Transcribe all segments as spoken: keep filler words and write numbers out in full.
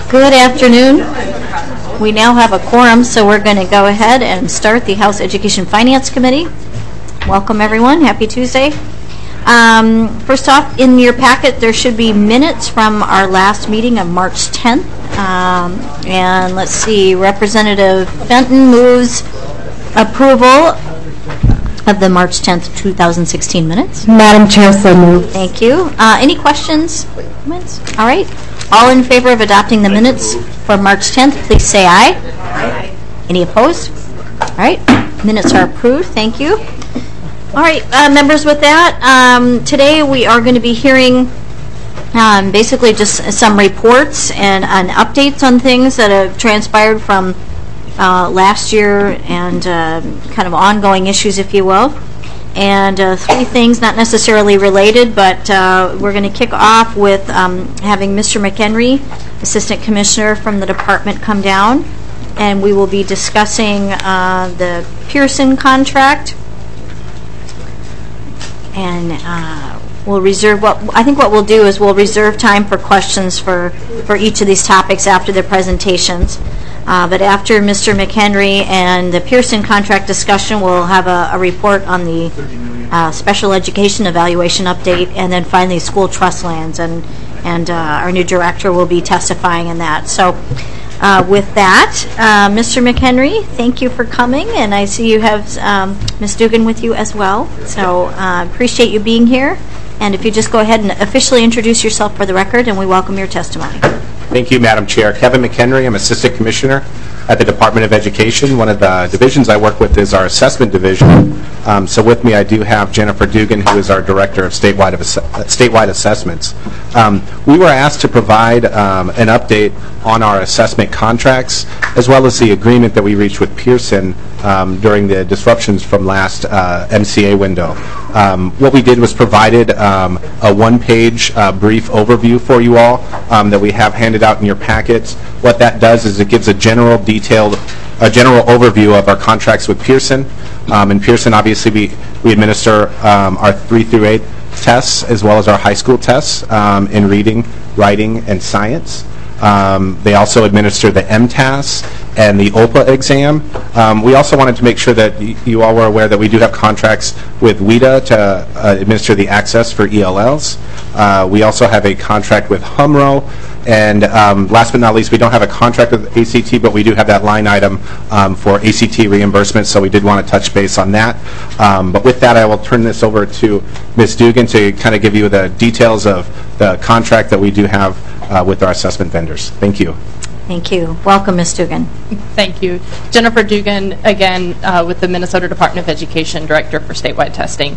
Good afternoon. We now have a quorum, so we're going to go ahead and start the House Education Finance Committee. Welcome, everyone. Happy Tuesday. Um, first off, in your packet, there should be minutes from our last meeting of March tenth. Um, and let's see, Representative Fenton moves approval of the March tenth, two thousand sixteen minutes. Madam Chair, so moved. Thank you. Uh, any questions? Comments? All right. All in favor of adopting the minutes for March tenth, please say aye. Aye. Any opposed? All right. Minutes are approved. Thank you. All right, uh, members, with that, um, today we are going to be hearing um, basically just some reports and, and updates on things that have transpired from uh, last year and uh, kind of ongoing issues, if you will. And uh, three things not necessarily related, but uh, we're going to kick off with um, having Mister McHenry, Assistant Commissioner from the department, come down, and we will be discussing uh, the Pearson contract. And uh, we'll reserve what I think what we'll do is we'll reserve time for questions for, for each of these topics after the presentations. Uh, but after Mister McHenry and the Pearson contract discussion, we'll have a, a report on the uh, special education evaluation update, and then finally school trust lands, and and uh, our new director will be testifying in that. So uh, with that, uh, Mister McHenry, thank you for coming, and I see you have um, Miz Dugan with you as well. So uh, appreciate you being here, and if you just go ahead and officially introduce yourself for the record, and we welcome your testimony. Thank you, Madam Chair. Kevin McHenry. I'm Assistant Commissioner at the Department of Education. One of the divisions I work with is our assessment division. Um, so with me I do have Jennifer Dugan, who is our Director of Statewide, of Ass- statewide Assessments. Um, we were asked to provide um, an update on our assessment contracts, as well as the agreement that we reached with Pearson um, during the disruptions from last uh, M C A window. Um, what we did was provided um, a one-page uh, brief overview for you all um, that we have handed out in your packets. What that does is it gives a general detailed, a general overview of our contracts with Pearson. Um, in Pearson, obviously, we, we administer um, our three through eight tests as well as our high school tests um, in reading, writing, and science. Um, they also administer the M T A S and the O P A exam. Um, we also wanted to make sure that y- you all were aware that we do have contracts with W I D A to uh, administer the access for E L Ls. Uh, we also have a contract with H U M R O. And um, last but not least, we don't have a contract with A C T, but we do have that line item um, for A C T reimbursement, so we did want to touch base on that. Um, but with that, I will turn this over to Miz Dugan to kind of give you the details of the contract that we do have uh, with our assessment vendors. Thank you. Thank you. Welcome, Miz Dugan. Thank you. Jennifer Dugan, again, uh, with the Minnesota Department of Education, Director for Statewide Testing.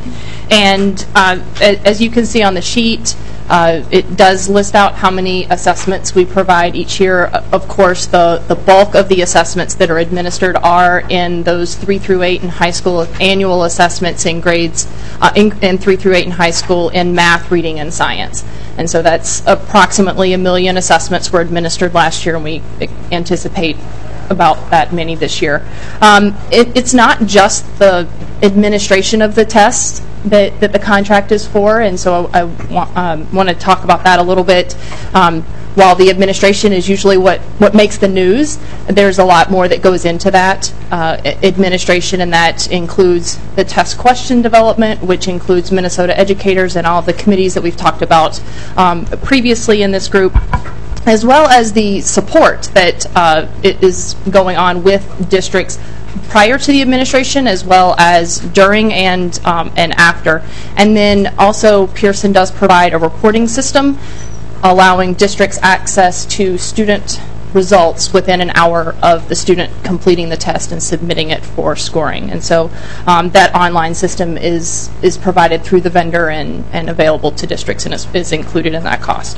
And uh, as you can see on the sheet, uh, it does list out how many assessments we provide each year. Of course, the, the bulk of the assessments that are administered are in those three through eight in high school annual assessments in grades, uh, in, in three through eight in high school in math, reading, and science. And so that's approximately a million assessments were administered last year, and we anticipate about that many this year. Um, it, it's not just the administration of the tests that, that the contract is for, and so I, I want, um, want to talk about that a little bit. Um, while the administration is usually what, what makes the news, there's a lot more that goes into that uh, administration, and that includes the test question development, which includes Minnesota educators and all the committees that we've talked about um, previously in this group, as well as the support that uh, is going on with districts prior to the administration, as well as during and um, and after. And then also Pearson does provide a reporting system allowing districts access to student results within an hour of the student completing the test and submitting it for scoring. And so um, that online system is is provided through the vendor and, and available to districts, and is, is included in that cost.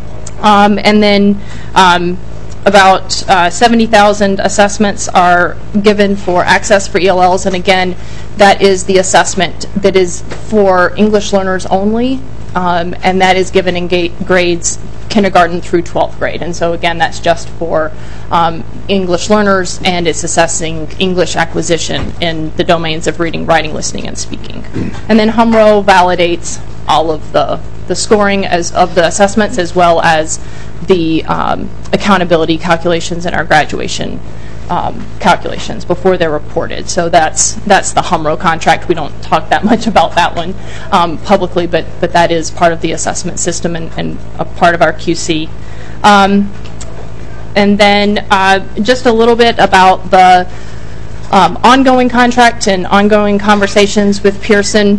Um, and then um, about uh, seventy thousand assessments are given for access for E L Ls, and again, that is the assessment that is for English learners only, um, and that is given in ga- grades kindergarten through twelfth grade. And so again, that's just for um, English learners, and it's assessing English acquisition in the domains of reading, writing, listening, and speaking. And then H U M R O validates all of the the scoring as of the assessments as well as the um, accountability calculations in our graduation um, calculations before they're reported. So that's that's the H U M R O contract. We don't talk that much about that one um, publicly, but but that is part of the assessment system and, and a part of our Q C. Um, and then uh, just a little bit about the um, ongoing contract and ongoing conversations with Pearson.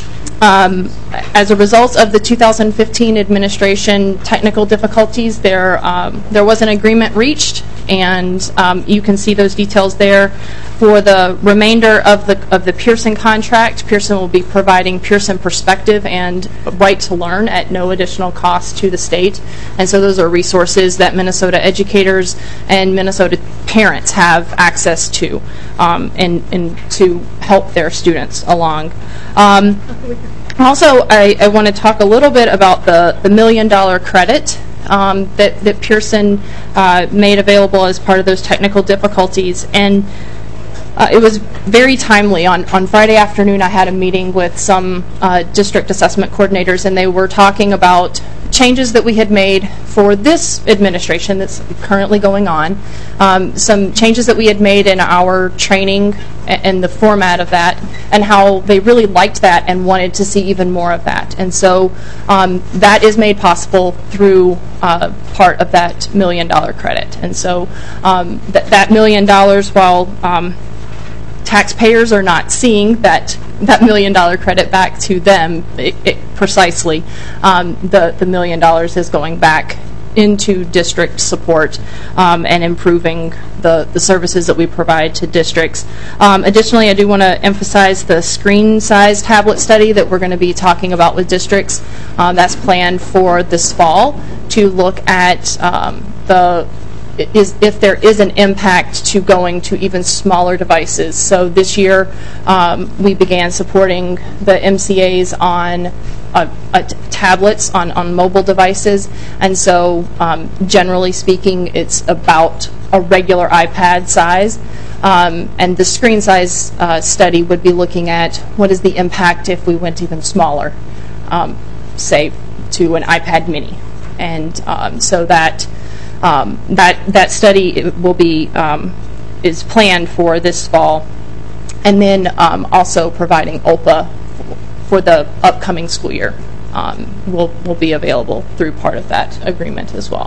Um, as a result of the two thousand fifteen administration technical difficulties, there um, there was an agreement reached, and um, you can see those details there. For the remainder of the of the Pearson contract, Pearson will be providing Pearson Perspective and Right to Learn at no additional cost to the state, and so those are resources that Minnesota educators and Minnesota parents have access to, um, and and to help their students along. Um, also, I, I want to talk a little bit about the, the million dollar credit um, that, that Pearson uh, made available as part of those technical difficulties. And uh, it was very timely. On, on Friday afternoon, I had a meeting with some uh, district assessment coordinators, and they were talking about changes that we had made for this administration that's currently going on, um, some changes that we had made in our training and the format of that, and how they really liked that and wanted to see even more of that. And so um, that is made possible through uh, part of that million dollar credit. And so um, th that million dollars, while um, taxpayers are not seeing that that million dollar credit back to them it, it, precisely, um, the, the million dollars is going back into district support um, and improving the, the services that we provide to districts. Um, additionally, I do want to emphasize the screen size tablet study that we're going to be talking about with districts. Um, that's planned for this fall to look at um, the is if there is an impact to going to even smaller devices. So this year um, we began supporting the M C As on uh, uh, tablets on, on mobile devices, and so um, generally speaking it's about a regular iPad size, um, and the screen size uh, study would be looking at what is the impact if we went even smaller, um, say to an iPad mini. And um, so that Um, that that study will be um, is planned for this fall, and then um, also providing O P A for the upcoming school year um, will will be available through part of that agreement as well.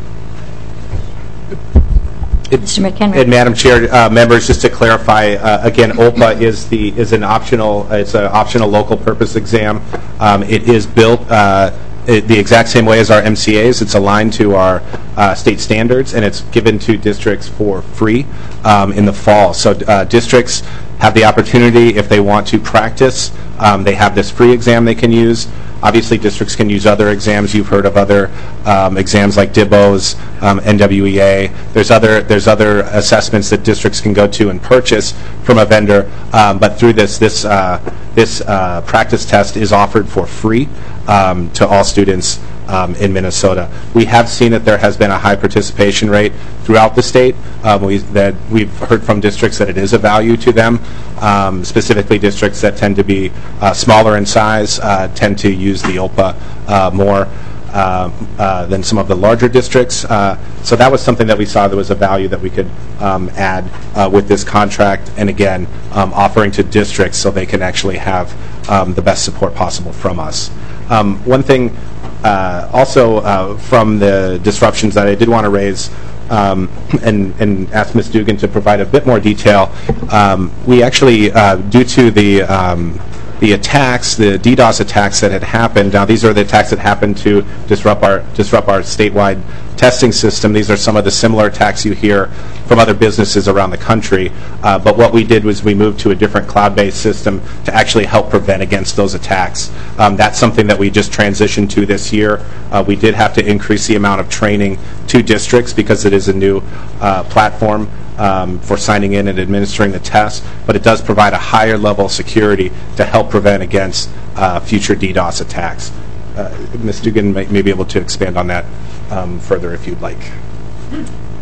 It, Mister McHenry. And Madam Chair, uh, members, just to clarify, uh, again, O P A is the is an optional it's an optional local purpose exam. Um, it is built Uh, It, the exact same way as our M C As. It's aligned to our uh, state standards, and it's given to districts for free um, in the fall. So uh, districts have the opportunity, if they want to practice, um, they have this free exam they can use. Obviously, districts can use other exams. You've heard of other um, exams like D I B Os, um, N W E A. There's other there's other assessments that districts can go to and purchase from a vendor. Um, but through this this uh, this uh, practice test is offered for free um, to all students um, in Minnesota. We have seen that there has been a high participation rate throughout the state. Um, we, that we've heard from districts that it is a value to them. Um, specifically, districts that tend to be uh, smaller in size uh, tend to use the O P A uh, more uh, uh, than some of the larger districts. Uh, so that was something that we saw that was a value that we could um, add uh, with this contract, and again, um, offering to districts so they can actually have um, the best support possible from us. Um, one thing uh, also uh, from the disruptions that I did want to raise Um, and, and ask Miz Dugan to provide a bit more detail. Um, we actually, uh, due to the um, the attacks, the DDoS attacks that had happened. Now, these are the attacks that happened to disrupt our disrupt our statewide testing system. These are some of the similar attacks you hear from other businesses around the country. Uh, but what we did was we moved to a different cloud-based system to actually help prevent against those attacks. Um, that's something that we just transitioned to this year. Uh, we did have to increase the amount of training to districts because it is a new uh, platform um, for signing in and administering the test, but it does provide a higher level of security to help prevent against uh, future DDoS attacks. Uh, Miz Dugan may, may be able to expand on that um, further if you'd like.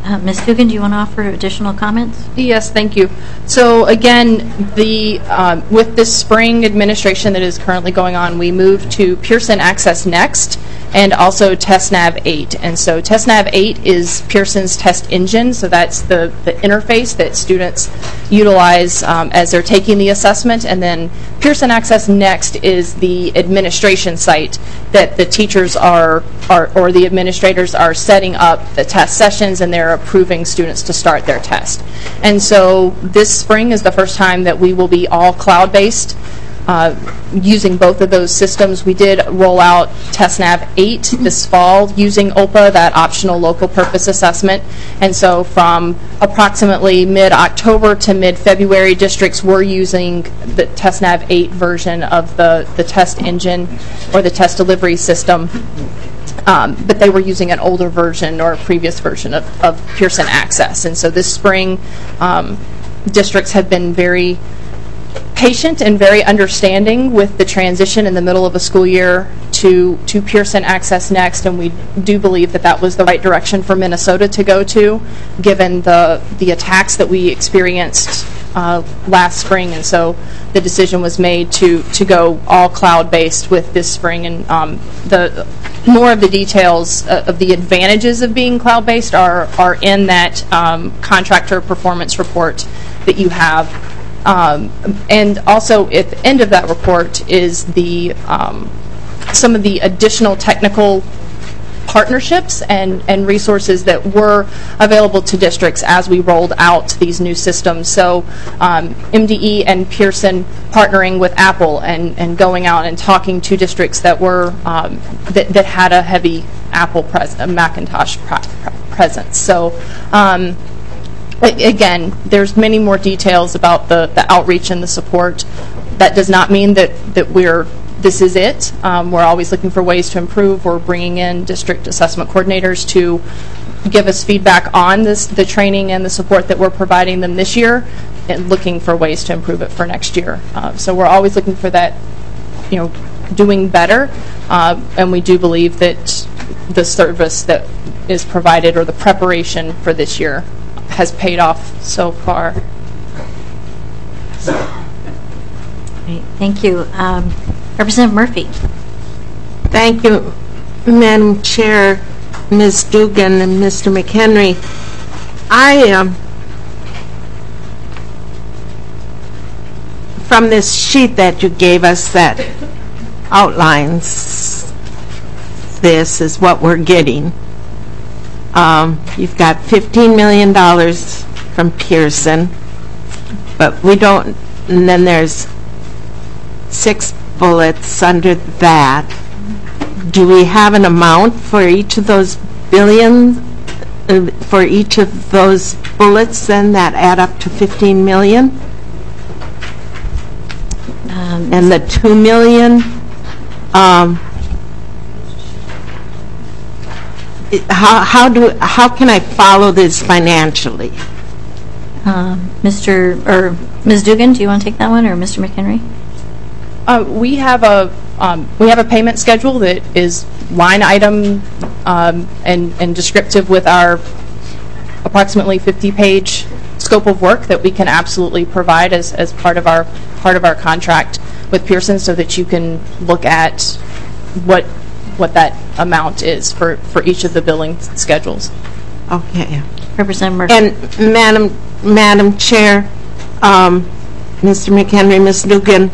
Uh, Miz Dugan, do you want to offer additional comments? Yes, thank you. So again, the um, with this spring administration that is currently going on, we moved to Pearson Access Next and also TestNav eight. And so TestNav eight is Pearson's test engine, so that's the, the interface that students utilize um, as they're taking the assessment. And then Pearson Access Next is the administration site that the teachers are, are or the administrators are setting up the test sessions, and they're approving students to start their test. And so this spring is the first time that we will be all cloud-based uh, using both of those systems. We did roll out TestNav eight this fall using O P A, that optional local purpose assessment. And so from approximately mid-October to mid-February, districts were using the TestNav eight version of the, the test engine or the test delivery system. Um, but they were using an older version or a previous version of, of Pearson Access. And so this spring, um, districts have been very patient and very understanding with the transition in the middle of a school year to, to Pearson Access Next, and we do believe that that was the right direction for Minnesota to go to, given the, the attacks that we experienced uh, last spring. And so the decision was made to, to go all cloud-based with this spring. And um, the more of the details uh, of the advantages of being cloud-based are, are in that um, contractor performance report that you have. Um, and also at the end of that report is the um, some of the additional technical partnerships and, and resources that were available to districts as we rolled out these new systems. So um, M D E and Pearson partnering with Apple and, and going out and talking to districts that were um, that, that had a heavy Apple pres a Macintosh pre presence. So um, again, there's many more details about the, the outreach and the support. That does not mean that, that we're this is it. Um, we're always looking for ways to improve. We're bringing in district assessment coordinators to give us feedback on this, the training and the support that we're providing them this year, and looking for ways to improve it for next year. Uh, so we're always looking for that, you know, doing better, uh, and we do believe that the service that is provided or the preparation for this year has paid off so far. Great, thank you. Um, Representative Murphy. Thank you, Madam Chair, Miz Dugan, and Mister McHenry. I, um, from this sheet that you gave us that outlines this is what we're getting. Um, you've got fifteen million dollars from Pearson, but we don't, and then there's six bullets under that. Do we have an amount for each of those billions, uh, for each of those bullets then that add up to fifteen million? Um, and the two million, um, it, how, how do how can I follow this financially? Um, Mister or Miz Dugan, do you want to take that one, or Mister McHenry? Uh, we have a um, we have a payment schedule that is line item um, and and descriptive with our approximately fifty page scope of work that we can absolutely provide as as part of our part of our contract with Pearson, so that you can look at what what that amount is for for each of the billing schedules. Okay. Representative Murphy. And Madam Madam Chair, um, Mister McHenry, Miz Dugan,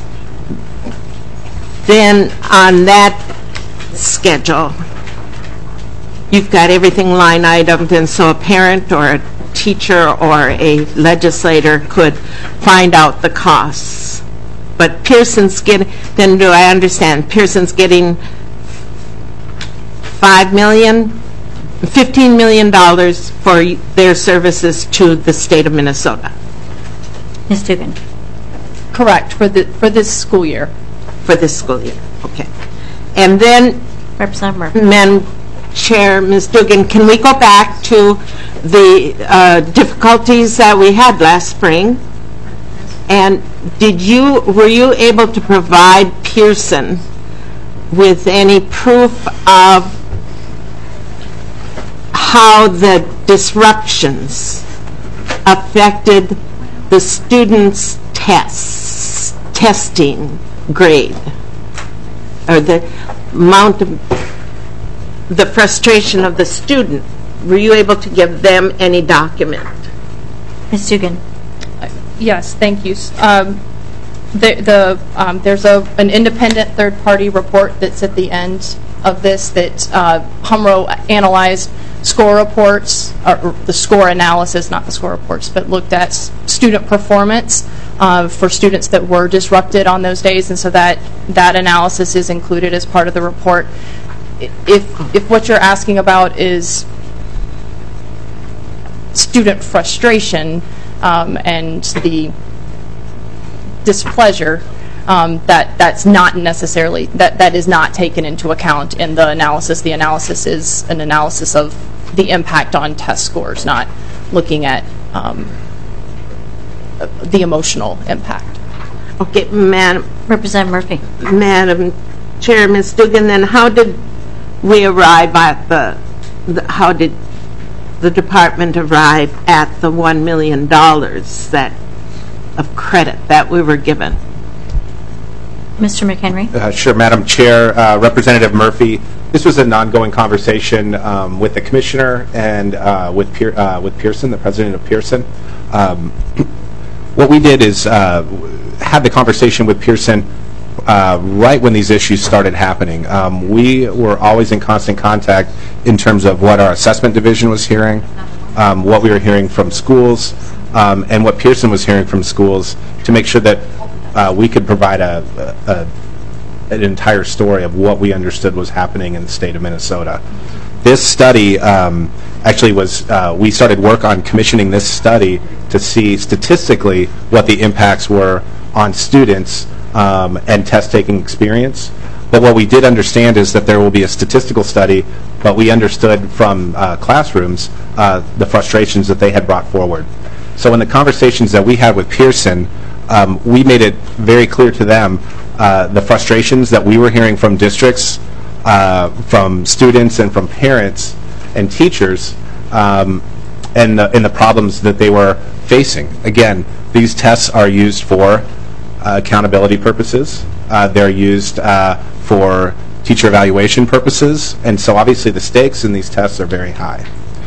then on that schedule, you've got everything line itemed, and so a parent or a teacher or a legislator could find out the costs. But Pearson's getting, then do I understand, Pearson's getting five million, fifteen million dollars for their services to the state of Minnesota? Miz Dugan. Correct, for the for this school year. For this school year, okay. And then, Representative Murphy. Madam Chair, Miz Dugan, can we go back to the uh, difficulties that we had last spring? And did you, were you able to provide Pearson with any proof of how the disruptions affected the students' tests, testing grade, or the amount of, the frustration of the student. Were you able to give them any document? Miz Dugan. Yes, thank you. Um, the, the, um, there's a, an independent third-party report that's at the end of this that uh, H U M R O analyzed score reports, or the score analysis, not the score reports, but looked at student performance uh, for students that were disrupted on those days, and so that, that analysis is included as part of the report. If, if what you're asking about is student frustration um, and the displeasure, um, that that's not necessarily, that that is not taken into account in the analysis. The analysis is an analysis of the impact on test scores, not looking at um, the emotional impact. Okay, Madam, Representative Murphy. Madam Chair, Miz Dugan, then how did we arrive at the, the how did the department arrive at the one million dollars that of credit that we were given? Mister McHenry. Uh, sure, Madam Chair, uh, Representative Murphy. This was an ongoing conversation um, with the commissioner and uh, with Pier uh, with Pearson, the president of Pearson. Um, what we did is uh, had the conversation with Pearson uh, right when these issues started happening. Um, we were always in constant contact in terms of what our assessment division was hearing, um, what we were hearing from schools, um, and what Pearson was hearing from schools to make sure that uh, we could provide a, a an entire story of what we understood was happening in the state of Minnesota. This study um, actually was, uh, we started work on commissioning this study to see statistically what the impacts were on students um, and test-taking experience. But what we did understand is that there will be a statistical study, but we understood from uh, classrooms uh, the frustrations that they had brought forward. So in the conversations that we had with Pearson, um, we made it very clear to them Uh, the frustrations that we were hearing from districts, uh, from students and from parents and teachers, um, and, the, and the problems that they were facing. Again, these tests are used for uh, accountability purposes. Uh, they're used uh, for teacher evaluation purposes, and so obviously the stakes in these tests are very high.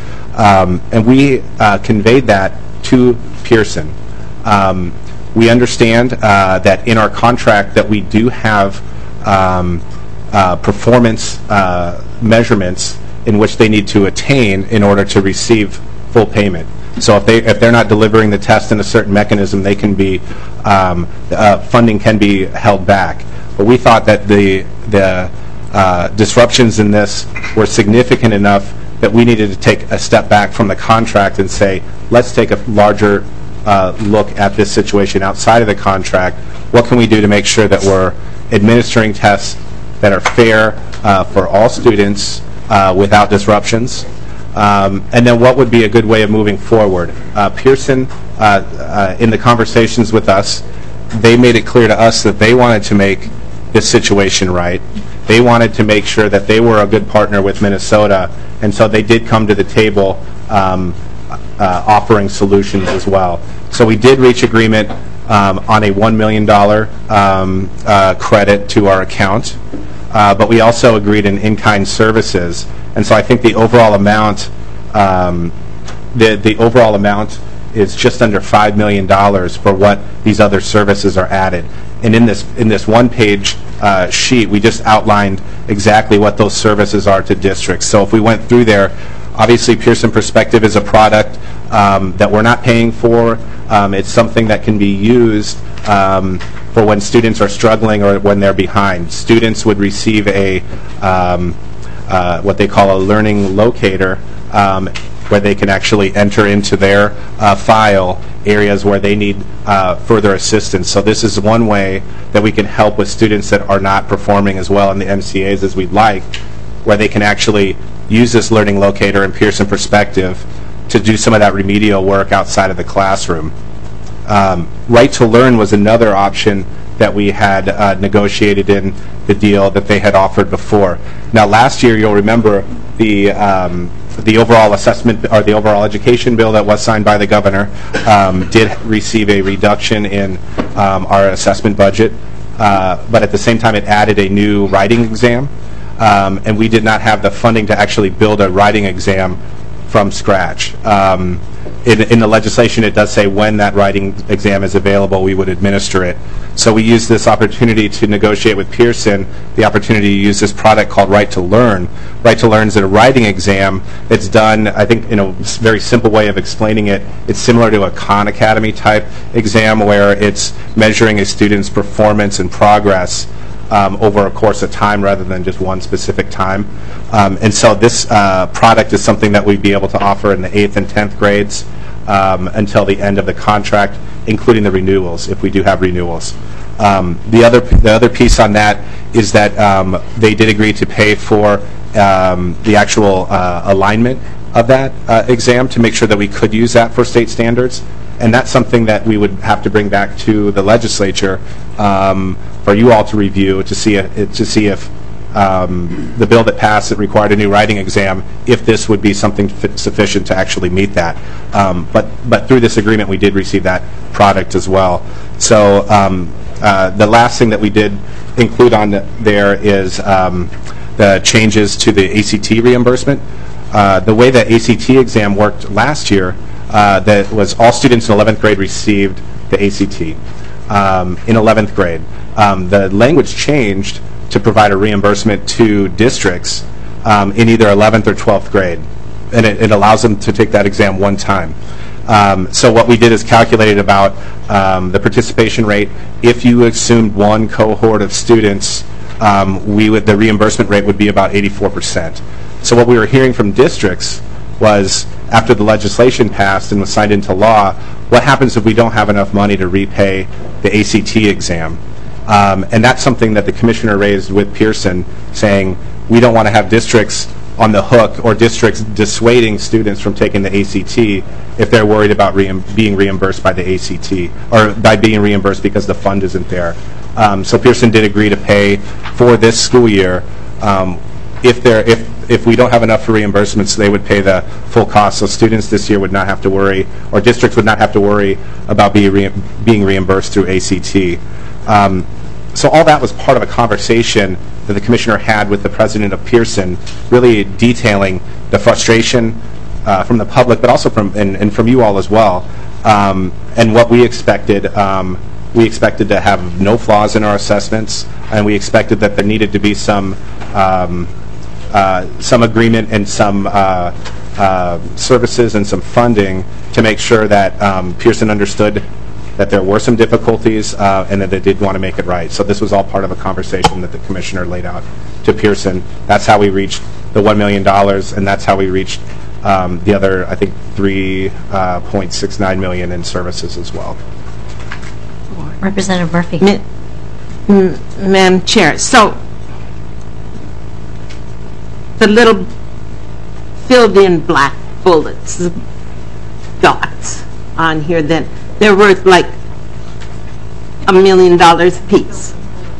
Um, and we uh, conveyed that to Pearson. Um, We understand uh, that in our contract that we do have um, uh, performance uh, measurements in which they need to attain in order to receive full payment. So if they if they're not delivering the test in a certain mechanism, they can be um, uh, funding can be held back. But we thought that the the uh, disruptions in this were significant enough that we needed to take a step back from the contract and say, let's take a larger Uh, look at this situation outside of the contract. What can we do to make sure that we're administering tests that are fair uh, for all students uh, without disruptions? Um, and then what would be a good way of moving forward? Uh, Pearson, uh, uh, in the conversations with us, they made it clear to us that they wanted to make this situation right. They wanted to make sure that they were a good partner with Minnesota, and so they did come to the table um, Uh, offering solutions as well. So we did reach agreement um, on a one million dollars um, uh, credit to our account, uh, but we also agreed in in-kind services. And so I think the overall amount, um, the, the overall amount is just under five million dollars for what these other services are added. And in this, in this one-page uh, sheet, we just outlined exactly what those services are to districts. So if we went through there, obviously, Pearson Perspective is a product um, that we're not paying for. Um, it's something that can be used um, for when students are struggling or when they're behind. Students would receive a um, uh, what they call a learning locator, um, where they can actually enter into their uh, file areas where they need uh, further assistance. So this is one way that we can help with students that are not performing as well in the M C As as we'd like, where they can actually use this learning locator and Pearson Perspective to do some of that remedial work outside of the classroom. Um, Right to Learn was another option that we had uh, negotiated in the deal that they had offered before. Now last year, you'll remember, the um, the overall assessment or the overall education bill that was signed by the governor um, did receive a reduction in um, our assessment budget, uh, but at the same time it added a new writing exam, um, and we did not have the funding to actually build a writing exam from scratch. Um, in, in the legislation, it does say when that writing exam is available, we would administer it. So we used this opportunity to negotiate with Pearson the opportunity to use this product called Right to Learn. Right to Learn is a writing exam. It's done, I think, in a very simple way of explaining it. It's similar to a Khan Academy type exam where it's measuring a student's performance and progress Um, over a course of time rather than just one specific time. Um, and so this uh, product is something that we'd be able to offer in the eighth and tenth grades um, until the end of the contract, including the renewals, if we do have renewals. Um, the other the other piece on that is that um, they did agree to pay for um, the actual uh, alignment of that uh, exam to make sure that we could use that for state standards. And that's something that we would have to bring back to the legislature um, for you all to review to see if, to see if um, the bill that passed that required a new writing exam, if this would be something f- sufficient to actually meet that. Um, but but through this agreement, we did receive that product as well. So um, uh, the last thing that we did include on the, there is um, the changes to the A C T reimbursement. Uh, the way the A C T exam worked last year, Uh, that was all students in eleventh grade received the A C T um, in eleventh grade. Um, the language changed to provide a reimbursement to districts um, in either eleventh or twelfth grade, and it, it allows them to take that exam one time. Um, so what we did is calculated about um, the participation rate. If you assumed one cohort of students, um, we would the reimbursement rate would be about eighty-four percent. So what we were hearing from districts was, after the legislation passed and was signed into law, what happens if we don't have enough money to repay the A C T exam? Um, and that's something that the commissioner raised with Pearson, saying we don't want to have districts on the hook or districts dissuading students from taking the A C T if they're worried about reim- being reimbursed by the A C T or by being reimbursed because the fund isn't there. Um, so Pearson did agree to pay for this school year. Um, if they're if If we don't have enough for reimbursements, they would pay the full cost. So students this year would not have to worry, or districts would not have to worry about be re- being reimbursed through A C T. Um, so all that was part of a conversation that the commissioner had with the president of Pearson, really detailing the frustration uh, from the public, but also from and, and from you all as well, um, and what we expected. Um, we expected to have no flaws in our assessments, and we expected that there needed to be some. Um, Uh, some agreement and some uh, uh, services and some funding to make sure that um, Pearson understood that there were some difficulties uh, and that they did want to make it right. So this was all part of a conversation that the commissioner laid out to Pearson. That's how we reached the one million dollars, and that's how we reached um, the other, I think, three point six nine million dollars in services as well. Representative Murphy. Ma- M- Madam Chair, so the little filled-in black bullets, the dots on here, then they're worth like a million dollars a piece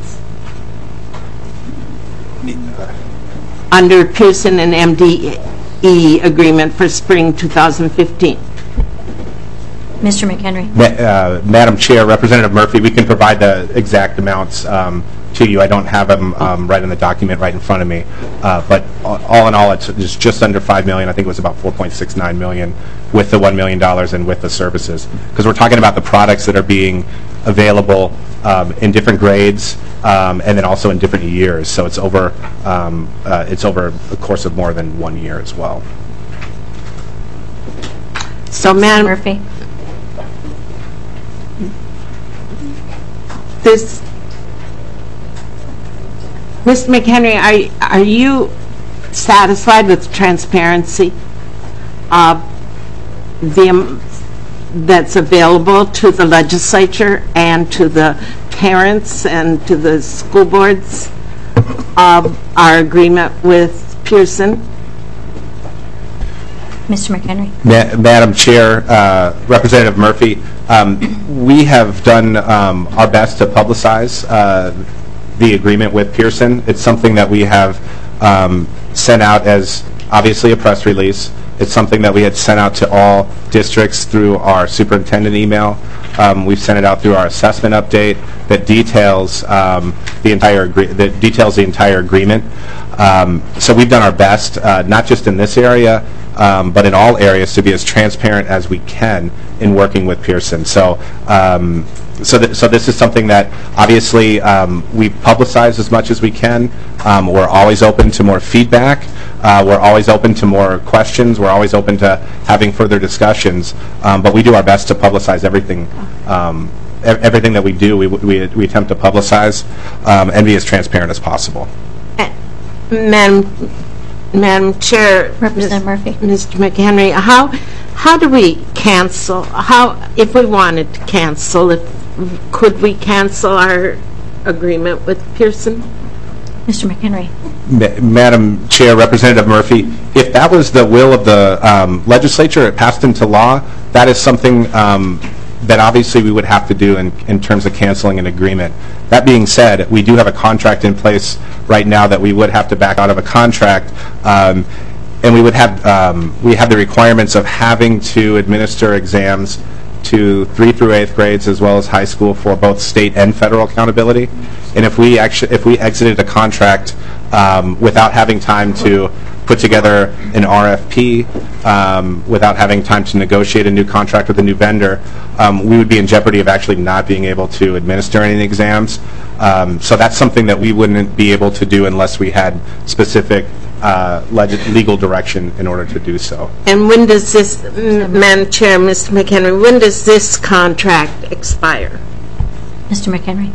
under Pearson and M D E agreement for spring two thousand fifteen. Mister McHenry. Ma- uh, Madam Chair, Representative Murphy, we can provide the exact amounts um, to you. I don't have them um, right in the document right in front of me, uh, but all in all, it's just, just under five million dollars. I think it was about four point six nine million dollars with the one million dollars and with the services. Because we're talking about the products that are being available um, in different grades um, and then also in different years. So it's over, um, uh, it's over a course of more than one year as well. So, Madam Murphy. This, Mister McHenry, are, are you satisfied with transparency of the, um, that's available to the legislature and to the parents and to the school boards of our agreement with Pearson? Mister McHenry. Ma- Madam Chair, uh, Representative Murphy, um, we have done um, our best to publicize uh, the agreement with Pearson. It's something that we have um, sent out as obviously a press release. It's something that we had sent out to all districts through our superintendent email. Um, we've sent it out through our assessment update that details um, the entire agree- that details the entire agreement. Um, so we've done our best, uh, not just in this area, um, but in all areas, to be as transparent as we can in working with Pearson. So. Um, So, th- so this is something that obviously um, we publicize as much as we can. Um, we're always open to more feedback. Uh, we're always open to more questions. We're always open to having further discussions. Um, but we do our best to publicize everything. Um, e- everything that we do, we, we, we attempt to publicize um, and be as transparent as possible. Uh, Madam, Madam Chair, Representative Murphy. Mister McHenry, how how do we cancel? How if we wanted to cancel, if could we cancel our agreement with Pearson? Mister McHenry. Ma- Madam Chair, Representative Murphy, if that was the will of the um, legislature, it passed into law, that is something um, that obviously we would have to do in, in terms of canceling an agreement. That being said, we do have a contract in place right now that we would have to back out of a contract, um, and we would have um, we have the requirements of having to administer exams to three through eighth grades as well as high school for both state and federal accountability. And if we actually if we exited a contract um, without having time to put together an R F P, um, without having time to negotiate a new contract with a new vendor, um, we would be in jeopardy of actually not being able to administer any exams. Um, so that's something that we wouldn't be able to do unless we had specific uh, leg- legal direction in order to do so. And when does this, M- Madam Chair, Mister McHenry, when does this contract expire? Mister McHenry.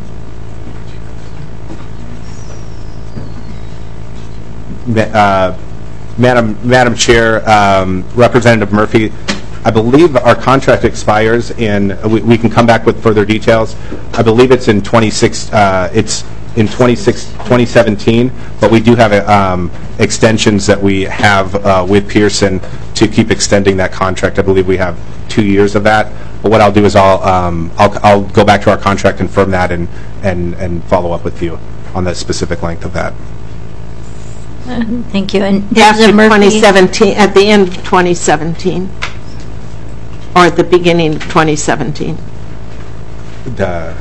Uh, Madam Madam Chair, um, Representative Murphy, I believe our contract expires in. We, we can come back with further details. I believe it's in twenty-six. Uh, it's in twenty-six, twenty seventeen, but we do have a, um, extensions that we have uh, with Pearson to keep extending that contract. I believe we have two years of that. But what I'll do is I'll um, I'll, I'll go back to our contract, confirm that, and and and follow up with you on the specific length of that. Uh, thank you. And After Representative Murphy. twenty seventeen, at the end of twenty seventeen, or at the beginning of twenty seventeen? The,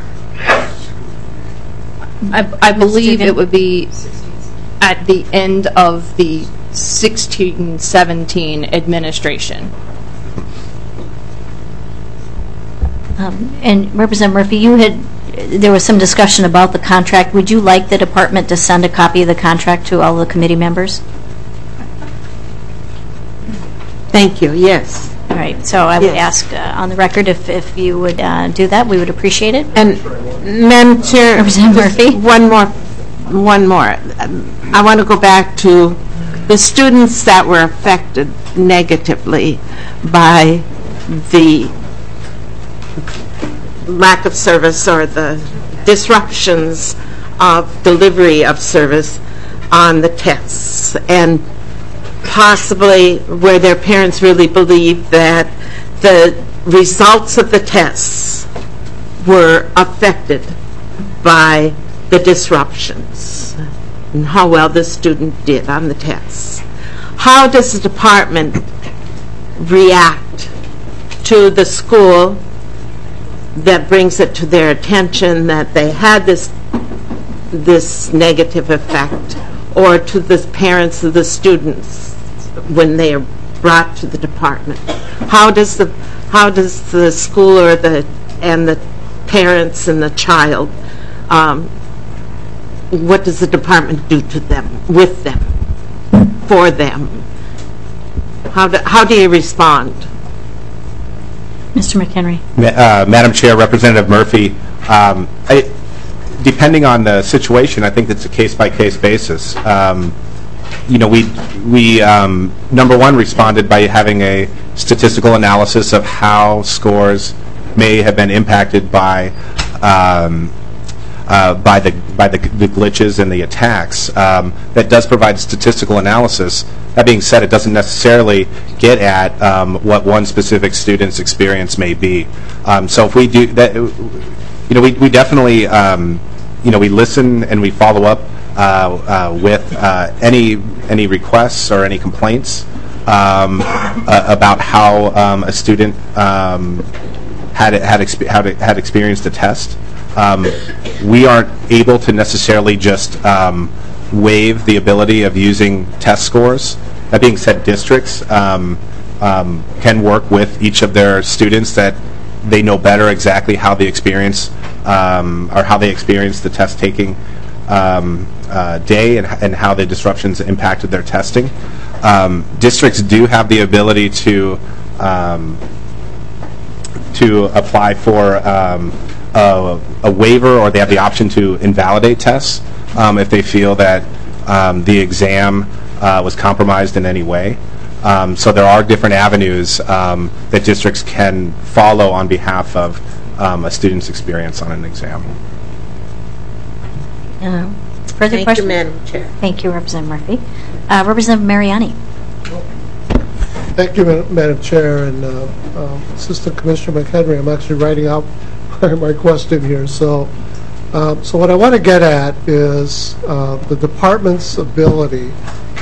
I, I believe it would be at the end of the sixteen seventeen administration. Um, and Representative Murphy, you had, there was some discussion about the contract. Would you like the department to send a copy of the contract to all the committee members? Thank you, yes. All right, so I would Yes. ask uh, on the record if, if you would uh, do that, we would appreciate it. And Madam Chair, Representative just Murphy? one more, one more. Um, I want to go back to the students that were affected negatively by the lack of service or the disruptions of delivery of service on the tests, and possibly where their parents really believe that the results of the tests were affected by the disruptions and how well the student did on the tests. How does the department react to the school that brings it to their attention that they had this this negative effect, or to the parents of the students when they are brought to the department? How does the how does the school or the and the parents and the child, um, what does the department do to them, with them, for them? How do, how do you respond? Mister McHenry. uh, Madam Chair, Representative Murphy, um, I, depending on the situation, I think it's a case-by-case basis. Um, you know, we, we um, number one, responded by having a statistical analysis of how scores may have been impacted by um, uh, by the by the, the glitches and the attacks. Um, that does provide statistical analysis. That being said, it doesn't necessarily get at um, what one specific student's experience may be. Um, so if we do that, you know, we we definitely um, you know we listen and we follow up uh, uh, with uh, any any requests or any complaints um, uh, about how um, a student um, had had, exp- had had experienced a test. Um, we aren't able to necessarily just um, waive the ability of using test scores. That being said, districts um, um, can work with each of their students that they know better exactly how the experience um, or how they experienced the test taking um, uh, day and, and how the disruptions impacted their testing. Um, districts do have the ability to um, to apply for um, a, a waiver, or they have the option to invalidate tests um, if they feel that um, the exam uh, was compromised in any way. Um, so there are different avenues um, that districts can follow on behalf of um, a student's experience on an exam. Uh, Further Thank questions? you, Madam Chair. Thank you, Representative Murphy. Uh, Representative Mariani. Thank you, Ma- Madam Chair, and uh, um, Assistant Commissioner McHenry. I'm actually writing out my question here. So, um, so what I want to get at is uh, the department's ability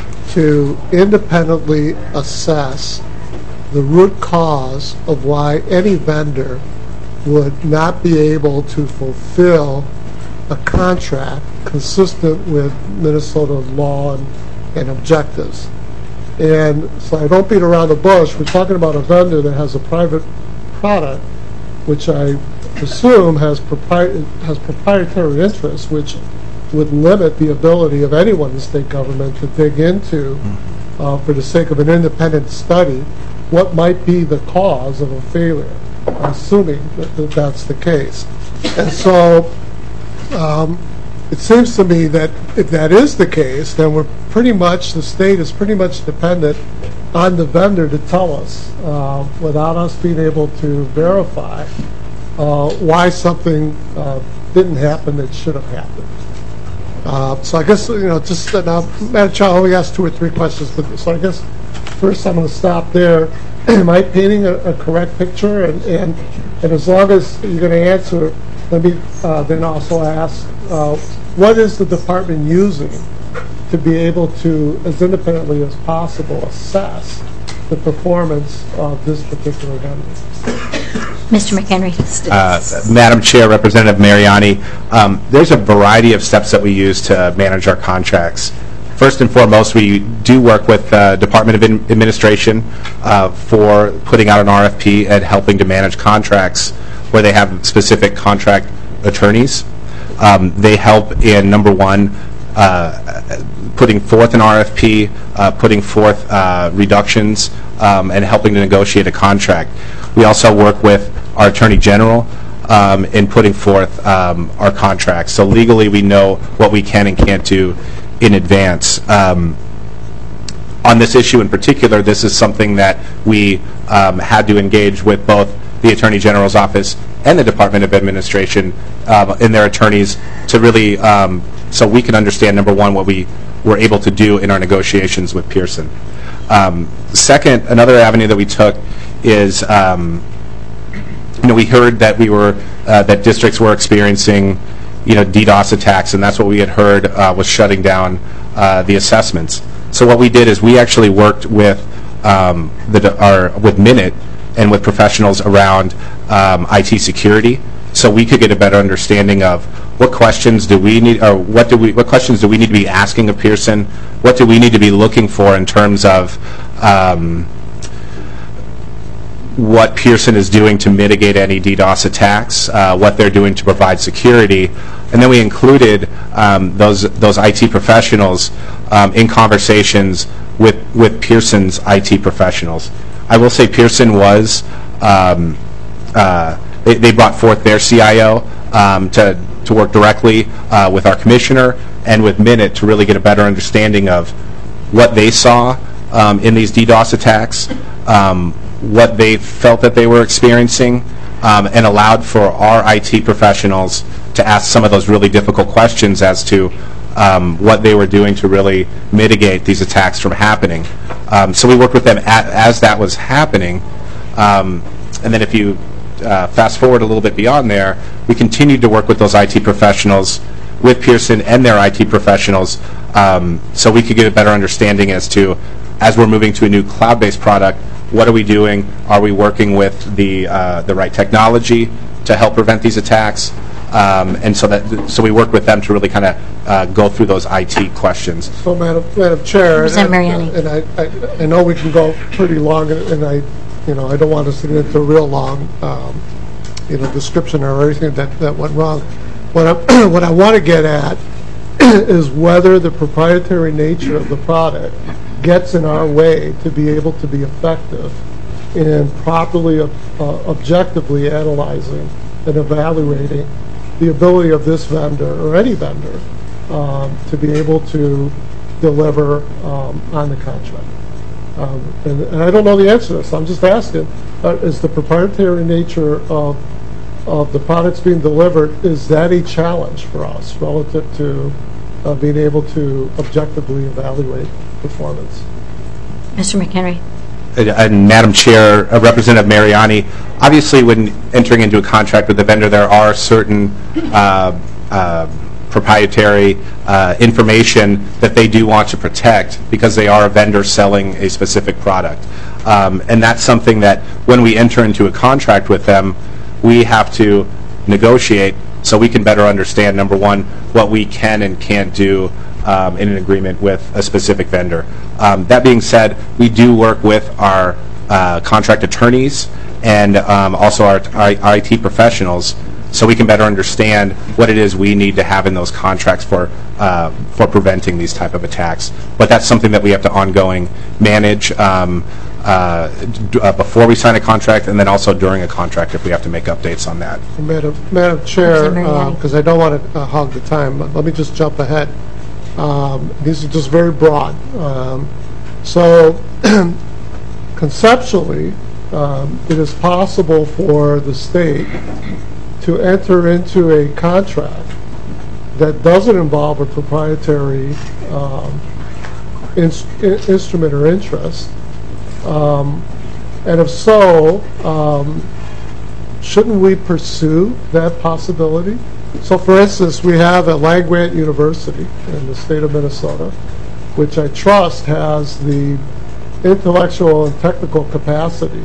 to independently assess the root cause of why any vendor would not be able to fulfill a contract consistent with Minnesota law and, and objectives. And so I don't beat around the bush. We're talking about a vendor that has a private product, which I presume has, propri- has proprietary interests, which would limit the ability of anyone in state government to dig into, uh, for the sake of an independent study, what might be the cause of a failure, assuming that, that that's the case. And so um, it seems to me that if that is the case, then we're pretty much, the state is pretty much dependent on the vendor to tell us, uh, without us being able to verify uh, why something uh, didn't happen that should have happened. Uh, so I guess, you know, just uh, now, Madam Chair, I only asked two or three questions, but so I guess first I'm going to stop there. Am I painting a, a correct picture? And, and and as long as you're going to answer, let me uh, then also ask, uh, what is the department using to be able to, as independently as possible, assess the performance of this particular vendor? Mister McHenry. Uh, Madam Chair, Representative Mariani, um, there's a variety of steps that we use to manage our contracts. First and foremost, we do work with the uh, Department of Ad- Administration uh, for putting out an R F P and helping to manage contracts where they have specific contract attorneys. Um, they help in, number one, uh, putting forth an R F P, uh, putting forth uh, reductions, um, and helping to negotiate a contract. We also work with our Attorney General um, in putting forth um, our contracts. So legally, we know what we can and can't do in advance. Um, on this issue in particular, this is something that we um, had to engage with both the Attorney General's office and the Department of Administration uh, and their attorneys to really, um, so we can understand, number one, what we were able to do in our negotiations with Pearson. Um, second, another avenue that we took is, um, you know, we heard that we were, uh, that districts were experiencing, you know, DDoS attacks, and that's what we had heard uh, was shutting down uh, the assessments. So what we did is we actually worked with um, the our with Minute and with professionals around um, I T security, so we could get a better understanding of what questions do we need, or what do we, what questions do we need to be asking of Pearson? What do we need to be looking for in terms of um, what Pearson is doing to mitigate any DDoS attacks, uh, what they're doing to provide security, and then we included um, those those I T professionals um, in conversations with with Pearson's I T professionals. I will say Pearson was um, uh, they, they brought forth their C I O um, to to work directly uh, with our commissioner and with Minute to really get a better understanding of what they saw um, in these DDoS attacks, um, what they felt that they were experiencing, um, and allowed for our I T professionals to ask some of those really difficult questions as to um, what they were doing to really mitigate these attacks from happening. Um, so we worked with them at, as that was happening. Um, and then if you uh, fast forward a little bit beyond there, we continued to work with those I T professionals with Pearson and their I T professionals, um, so we could get a better understanding as to, as we're moving to a new cloud-based product, what are we doing? Are we working with the uh, the right technology to help prevent these attacks? Um, and so that so we work with them to really kind of uh, go through those I T questions. So, Madam, Madam Chair, and, Representative Mariani. and I, I, I know we can go pretty long, and I, you know, I don't want us to get into a real long, um, you know, description or anything that, that went wrong. What I what I want to get at is whether the proprietary nature of the product gets in our way to be able to be effective in properly, uh, objectively analyzing and evaluating the ability of this vendor or any vendor um, to be able to deliver um, on the contract. Um, and, and I don't know the answer to this. I'm just asking, uh, is the proprietary nature of of the products being delivered, is that a challenge for us relative to uh, being able to objectively evaluate performance? Mister McHenry. And, and Madam Chair, uh, Representative Mariani, obviously when entering into a contract with a vendor, there are certain uh, uh, proprietary uh, information that they do want to protect because they are a vendor selling a specific product. Um, and that's something that when we enter into a contract with them, we have to negotiate so we can better understand, number one, what we can and can't do um, in an agreement with a specific vendor. Um, that being said, we do work with our uh, contract attorneys and um, also our I T professionals so we can better understand what it is we need to have in those contracts for uh, for preventing these type of attacks. But that's something that we have to ongoing manage um, uh, d uh, before we sign a contract, and then also during a contract if we have to make updates on that. Madam, Madam Chair, Mariani. because uh, I don't want to uh, hog the time, but let me just jump ahead. Um, these are just very broad. Um, so conceptually, um, it is possible for the state to enter into a contract that doesn't involve a proprietary um, inst instrument or interest. Um, and if so, um, shouldn't we pursue that possibility? So for instance, we have at Land-Grant University in the state of Minnesota, which I trust has the intellectual and technical capacity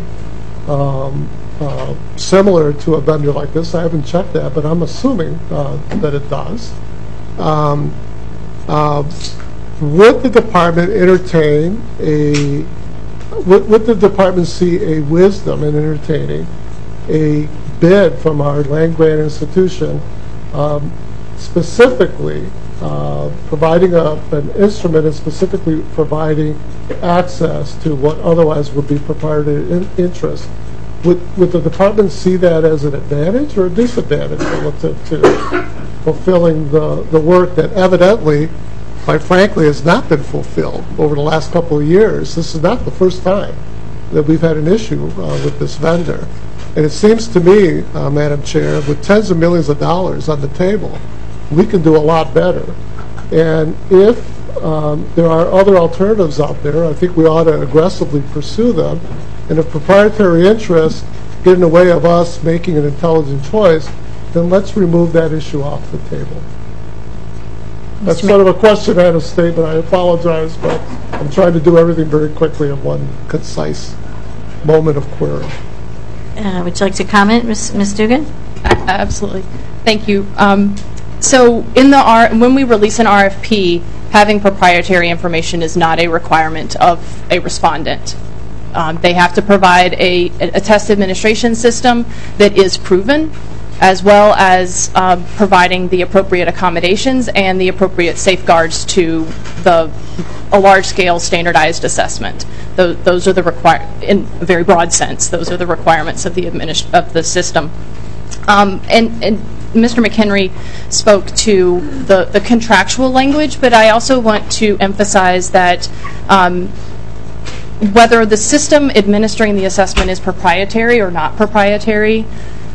um, uh, similar to a vendor like this. I haven't checked that, but I'm assuming uh, that it does. Um, uh, would the department entertain a, would, would the department see a wisdom in entertaining a bid from our land-grant institution um, specifically uh, providing a, an instrument and specifically providing access to what otherwise would be proprietary in interest? Would, would the department see that as an advantage or a disadvantage relative to fulfilling the, the work that evidently, quite frankly, has not been fulfilled over the last couple of years? This is not the first time that we've had an issue uh, with this vendor. And it seems to me, uh, Madam Chair, with tens of millions of dollars on the table, we can do a lot better. And if um, there are other alternatives out there, I think we ought to aggressively pursue them. And if proprietary interests get in the way of us making an intelligent choice, then let's remove that issue off the table. That's sort of a question and a statement. I apologize, but I'm trying to do everything very quickly in one concise moment of query. Uh, would you like to comment, Miz Miz Dugan? Absolutely. Thank you. Um, so in the R when we release an R F P, having proprietary information is not a requirement of a respondent. Um, they have to provide a, a test administration system that is proven, as well as um, providing the appropriate accommodations and the appropriate safeguards to the a large-scale standardized assessment. Those, those are the require in a very broad sense. Those are the requirements of the administ of the system. Um, and, and Mister McHenry spoke to the the contractual language, but I also want to emphasize that. Um, whether the system administering the assessment is proprietary or not proprietary,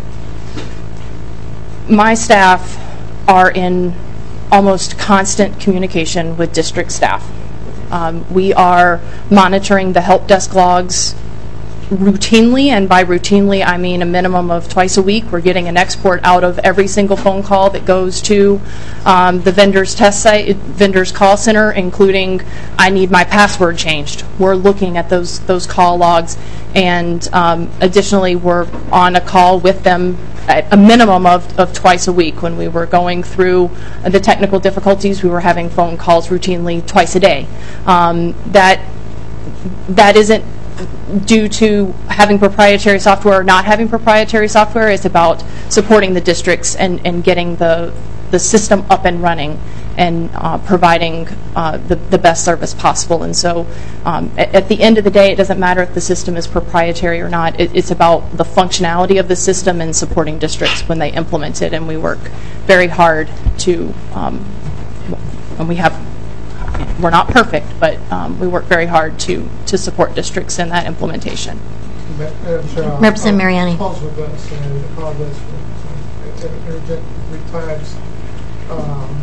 my staff are in almost constant communication with district staff. Um, we are monitoring the help desk logs routinely, and by routinely I mean a minimum of twice a week. We're getting an export out of every single phone call that goes to um, the vendor's test site, vendor's call center, including I need my password changed. We're looking at those those call logs, and um, additionally we're on a call with them at a minimum of, of twice a week. When we were going through the technical difficulties, we were having phone calls routinely twice a day. Um, that that isn't due to having proprietary software or not having proprietary software. It's about supporting the districts and, and getting the the system up and running and uh, providing uh, the, the best service possible. And so um, at, at the end of the day, it doesn't matter if the system is proprietary or not. It, it's about the functionality of the system and supporting districts when they implement it. And we work very hard to, um, and we have, we're not perfect, but um, we work very hard to, to support districts in that implementation. Representative Mariani. I pause with this, and I apologize for interjecting three times. Um,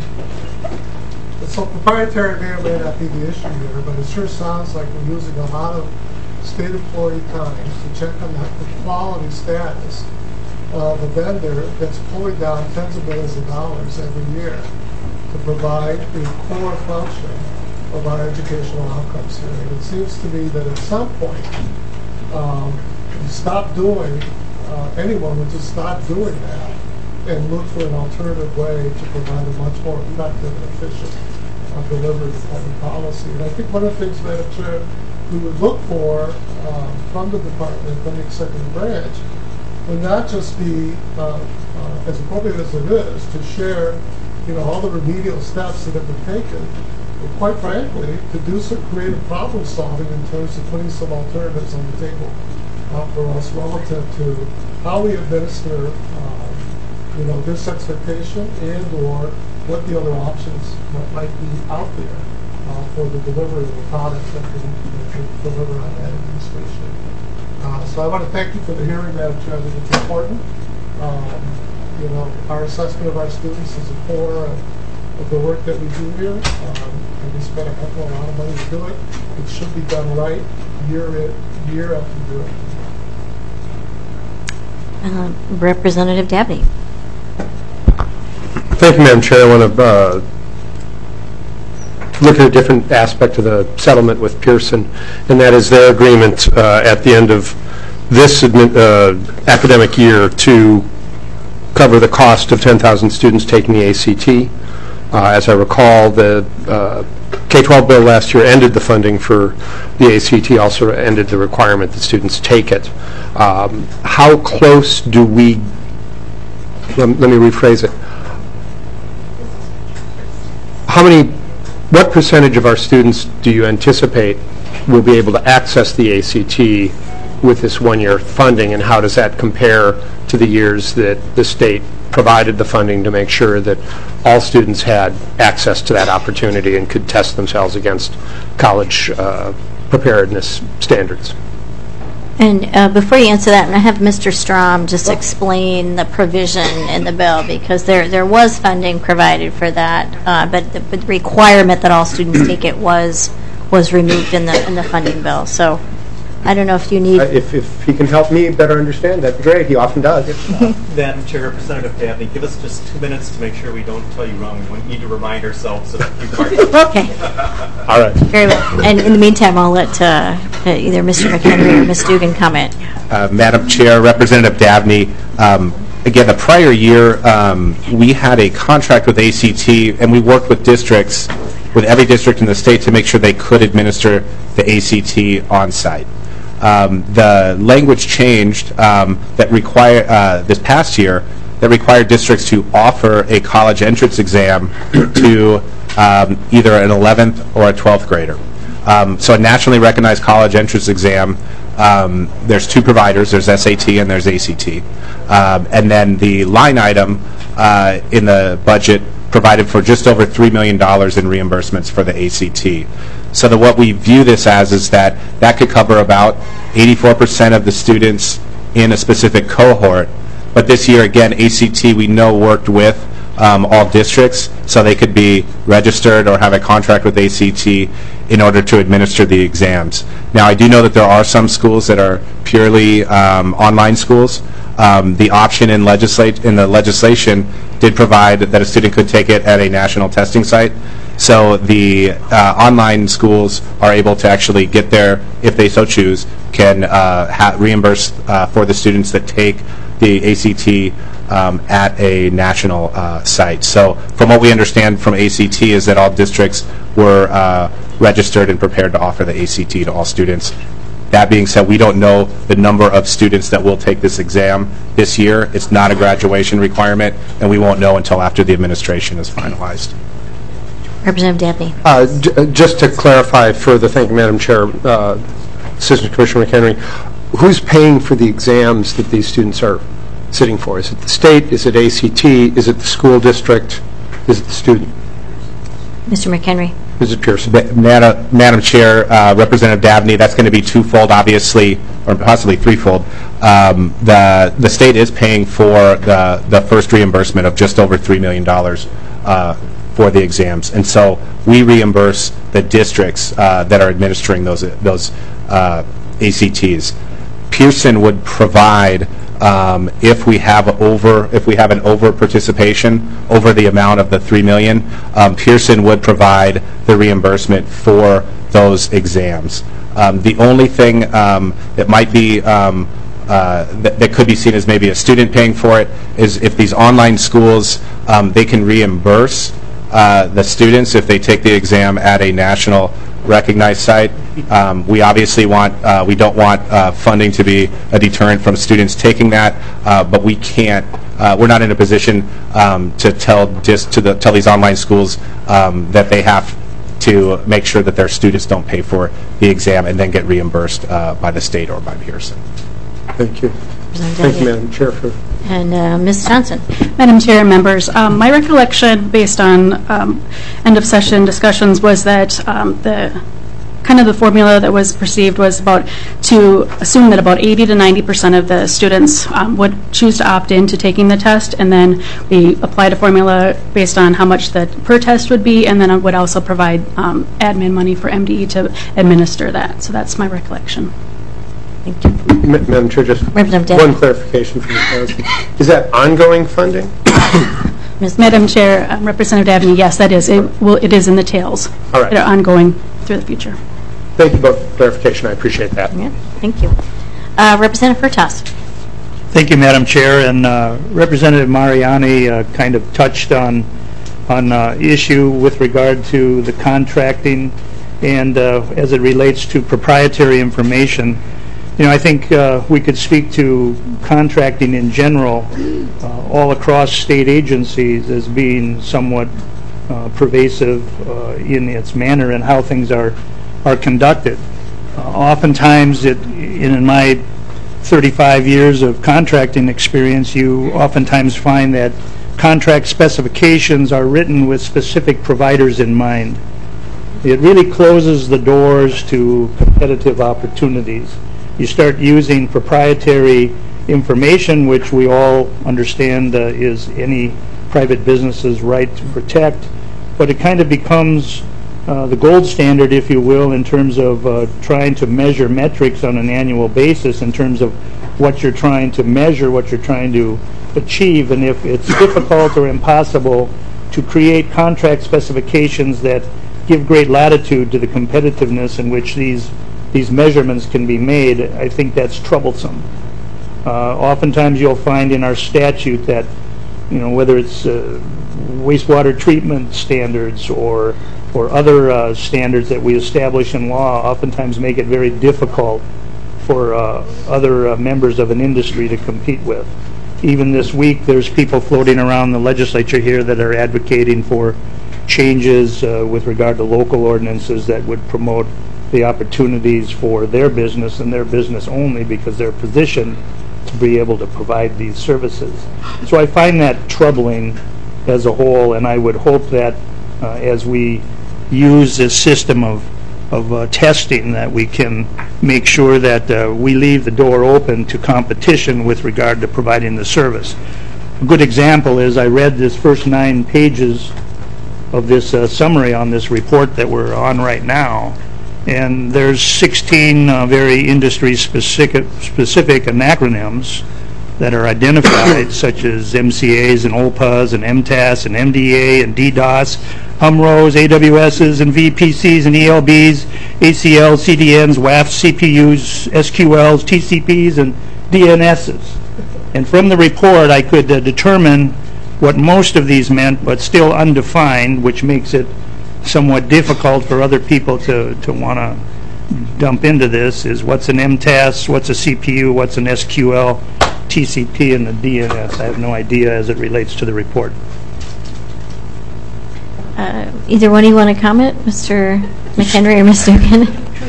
so proprietary may or may not be the issue here, but it sure sounds like we're using a lot of state employee time to check on the quality status of a vendor that's pulling down tens of millions of dollars every year to provide the core function of our educational outcomes here. And it seems to me that at some point, um, you stop doing, uh, anyone would just stop doing that and look for an alternative way to provide a much more effective and efficient uh, delivery of public policy. And I think one of the things, Madam Chair, we would look for um, from the department, from the executive branch, would not just be, uh, uh, as appropriate as it is, to share you know, all the remedial steps that have been taken, but quite frankly, to do some creative problem solving in terms of putting some alternatives on the table uh, for us relative to how we administer um, you know, this expectation and or what the other options might, might be out there uh, for the delivery of a product that can, that can deliver on that administration. Uh, so I want to thank you for the hearing, Madam Chair. I think it's important. Um, you know, our assessment of our students is a core of, of the work that we do here. Um, and we spend a heck of a lot of money to do it. It should be done right year in, year after year. Uh, Representative Dabney. Thank you, Madam Chair. I want to uh, look at a different aspect of the settlement with Pearson, and that is their agreement uh, at the end of this admi- uh, academic year to cover the cost of ten thousand students taking the A C T. Uh, as I recall, the uh, K twelve bill last year ended the funding for the A C T, also ended the requirement that students take it. Um, how close do we, let, let me rephrase it, how many, what percentage of our students do you anticipate will be able to access the A C T with this one-year funding, and how does that compare to the years that the state provided the funding to make sure that all students had access to that opportunity and could test themselves against college uh, preparedness standards? And uh, before you answer that, and I have Mister Strom just explain the provision in the bill, because there there was funding provided for that, uh, but, the, but the requirement that all students take it was was removed in the in the funding bill. So I don't know if you need. Uh, if, if he can help me better understand, that'd be great. He often does. Uh, Madam Chair, Representative Dabney, give us just two minutes to make sure we don't tell you wrong. We need to remind ourselves of a few parts. Okay. All right. Very well. And in the meantime, I'll let uh, either Mister McHenry or Miz Dugan comment. Uh, Madam Chair, Representative Dabney, um, again, the prior year, um, we had a contract with A C T, and we worked with districts, with every district in the state, to make sure they could administer the A C T on site. Um, the language changed um, that require uh, this past year that required districts to offer a college entrance exam to um, either an eleventh or a twelfth grader. Um, so a nationally recognized college entrance exam, um, there's two providers, there's S A T and there's A C T. Um, and then the line item uh, in the budget provided for just over three million dollars in reimbursements for the A C T. So that what we view this as is that that could cover about eighty-four percent of the students in a specific cohort. But this year, again, A C T we know worked with um, all districts, so they could be registered or have a contract with A C T in order to administer the exams. Now, I do know that there are some schools that are purely um, online schools. Um, the option in legislate in the legislation did provide that a student could take it at a national testing site. So the uh, online schools are able to actually get there, if they so choose, can uh, ha reimburse uh, for the students that take the A C T um, at a national uh, site. So from what we understand from A C T is that all districts were uh, registered and prepared to offer the A C T to all students. That being said, we don't know the number of students that will take this exam this year. It's not a graduation requirement, and we won't know until after the administration is finalized. Representative Dabney. Uh, j- just to clarify further, thank you, Madam Chair, uh, Assistant Commissioner McHenry, who's paying for the exams that these students are sitting for? Is it the state? Is it A C T? Is it the school district? Is it the student? Mister McHenry. Is it Pearson? Madam, Madam Chair, uh, Representative Dabney, that's going to be twofold, obviously, or possibly threefold. Um, the the state is paying for the the first reimbursement of just over three million dollars uh, for the exams, and so we reimburse the districts uh, that are administering those those uh, A C Ts. Pearson would provide. Um, if we have over, if we have an over participation over the amount of the three million, um, Pearson would provide the reimbursement for those exams. Um, the only thing um, that might be um, uh, that, that could be seen as maybe a student paying for it is if these online schools um, they can reimburse uh, the students if they take the exam at a national recognized site. Um, we obviously want, uh, we don't want uh, funding to be a deterrent from students taking that, uh, but we can't, uh, we're not in a position um, to tell just to the, tell these online schools um, that they have to make sure that their students don't pay for the exam and then get reimbursed uh, by the state or by Pearson. Thank you. Thank you, Madam Chair. For And uh, Miz Johnson. Madam Chair and members, um, my recollection based on um, end of session discussions was that um, the kind of the formula that was perceived was about to assume that about eighty to ninety percent of the students um, would choose to opt in to taking the test, and then we applied a formula based on how much the per test would be, and then it would also provide um, admin money for M D E to administer that. So that's my recollection. Thank you. Ma- Madam Chair, just Representative one Dabney. clarification from the council. Is that ongoing funding? Miz Madam Chair, um, Representative Dabney, yes, that is. It will. It is in the tails. All right. That are ongoing through the future. Thank you both for clarification. I appreciate that. Yeah, thank you. Uh, Representative Furtas. Thank you, Madam Chair. And uh, Representative Mariani uh, kind of touched on on uh, issue with regard to the contracting and uh, as it relates to proprietary information. You know, I think uh, we could speak to contracting in general uh, all across state agencies as being somewhat uh, pervasive uh, in its manner and how things are are conducted. Uh, oftentimes, it, in my thirty-five years of contracting experience, you oftentimes find that contract specifications are written with specific providers in mind. It really closes the doors to competitive opportunities. You start using proprietary information, which we all understand uh, is any private business's right to protect, but it kind of becomes uh, the gold standard, if you will, in terms of uh, trying to measure metrics on an annual basis in terms of what you're trying to measure, what you're trying to achieve, and if it's difficult or impossible to create contract specifications that give great latitude to the competitiveness in which these these measurements can be made, I think that's troublesome. Uh, oftentimes you'll find in our statute that, you know, whether it's uh, wastewater treatment standards or or other uh, standards that we establish in law, oftentimes make it very difficult for uh, other uh, members of an industry to compete with. Even this week, there's people floating around the legislature here that are advocating for changes uh, with regard to local ordinances that would promote the opportunities for their business and their business only because they're positioned to be able to provide these services. So I find that troubling as a whole, and I would hope that uh, as we use this system of of uh, testing, that we can make sure that uh, we leave the door open to competition with regard to providing the service. a good example is I read this first nine pages of this uh, summary on this report that we're on right now, and there's sixteen uh, very industry-specific specific acronyms that are identified, such as M C As and O L P As and M T A S and M D A and DDoS, H U M R Os, A W Ss and V P Cs and E L Bs, A C Ls, C D Ns, W A Fs, C P Us, S Q Ls, T C Ps, and D N Ss. And from the report, I could uh, determine what most of these meant, but still undefined, which makes it somewhat difficult for other people to, to want to dump into this, is what's an M T A S, what's a C P U, what's an S Q L, T C P, and the D N S. I have no idea as it relates to the report. Uh, either one of you want to comment, Mister McHenry or Miz Dugan?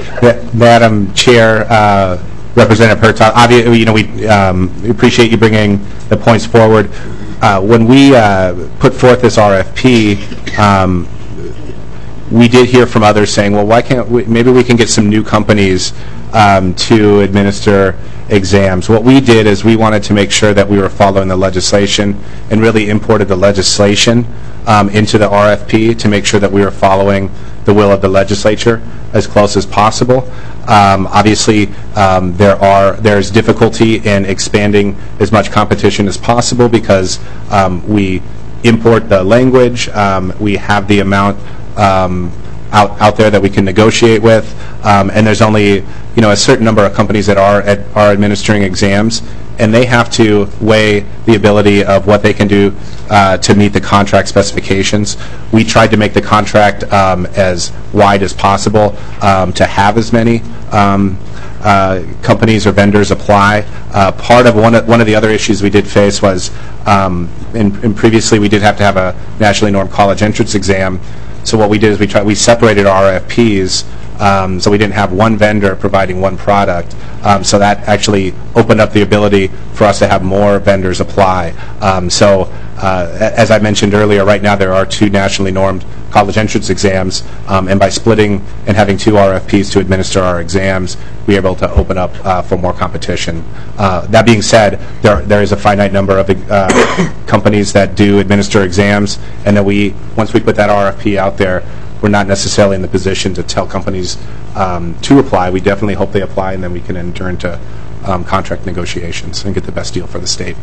Madam Chair, uh, Representative Hertaus, obviously, you know, we, um, we appreciate you bringing the points forward. Uh, when we uh, put forth this R F P, um, we did hear from others saying, well, why can't we, maybe we can get some new companies um, to administer exams. What we did is we wanted to make sure that we were following the legislation and really imported the legislation um, into the R F P to make sure that we were following the will of the legislature as close as possible. Um, obviously, um, there are there's difficulty in expanding as much competition as possible because um, we import the language, um, we have the amount um, out out there that we can negotiate with, um, and there's only you know a certain number of companies that are at, are administering exams, and they have to weigh the ability of what they can do uh, to meet the contract specifications. We tried to make the contract um, as wide as possible um, to have as many um, uh, companies or vendors apply. Uh, part of one of, one of the other issues we did face was, um, in, in previously we did have to have a nationally normed college entrance exam. So what we did is we tried we separated our R F Ps. Um, so we didn't have one vendor providing one product. Um, so that actually opened up the ability for us to have more vendors apply. Um, so uh, as I mentioned earlier, right now there are two nationally normed college entrance exams, um, and by splitting and having two R F Ps to administer our exams, we are able to open up uh, for more competition. Uh, that being said, there there is a finite number of uh, companies that do administer exams, and that we once we put that R F P out there, we're not necessarily in the position to tell companies um, to apply. We definitely hope they apply, and then we can enter into um, contract negotiations and get the best deal for the state.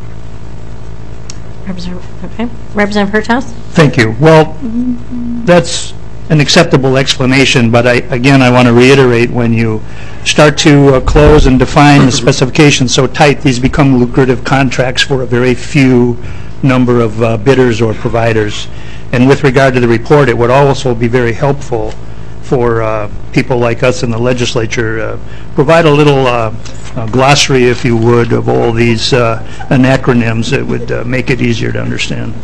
Representative, okay. Representative Hertaus? Thank you. Well, that's an acceptable explanation, but I, again, I want to reiterate, when you start to uh, close and define the specifications so tight, these become lucrative contracts for a very few number of uh, bidders or providers. And with regard to the report, it would also be very helpful for uh, people like us in the legislature. Uh, provide a little uh, uh, glossary, if you would, of all these uh, acronyms. It would uh, make it easier to understand.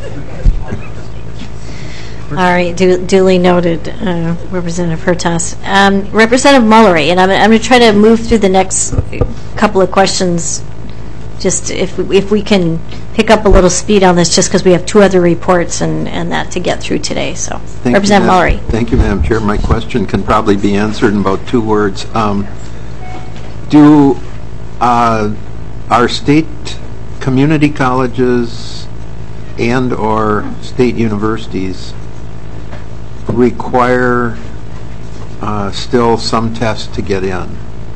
All right, du duly noted, uh, Representative Hertaus. Um, Representative Mullery, and I'm, I'm going to try to move through the next couple of questions, just if we, if we can pick up a little speed on this, just because we have two other reports and, and that to get through today. So, Thank Representative you, Mullery. Thank you, Madam Chair. My question can probably be answered in about two words. Um, do uh, our state community colleges and or state universities require uh, still some tests to get in?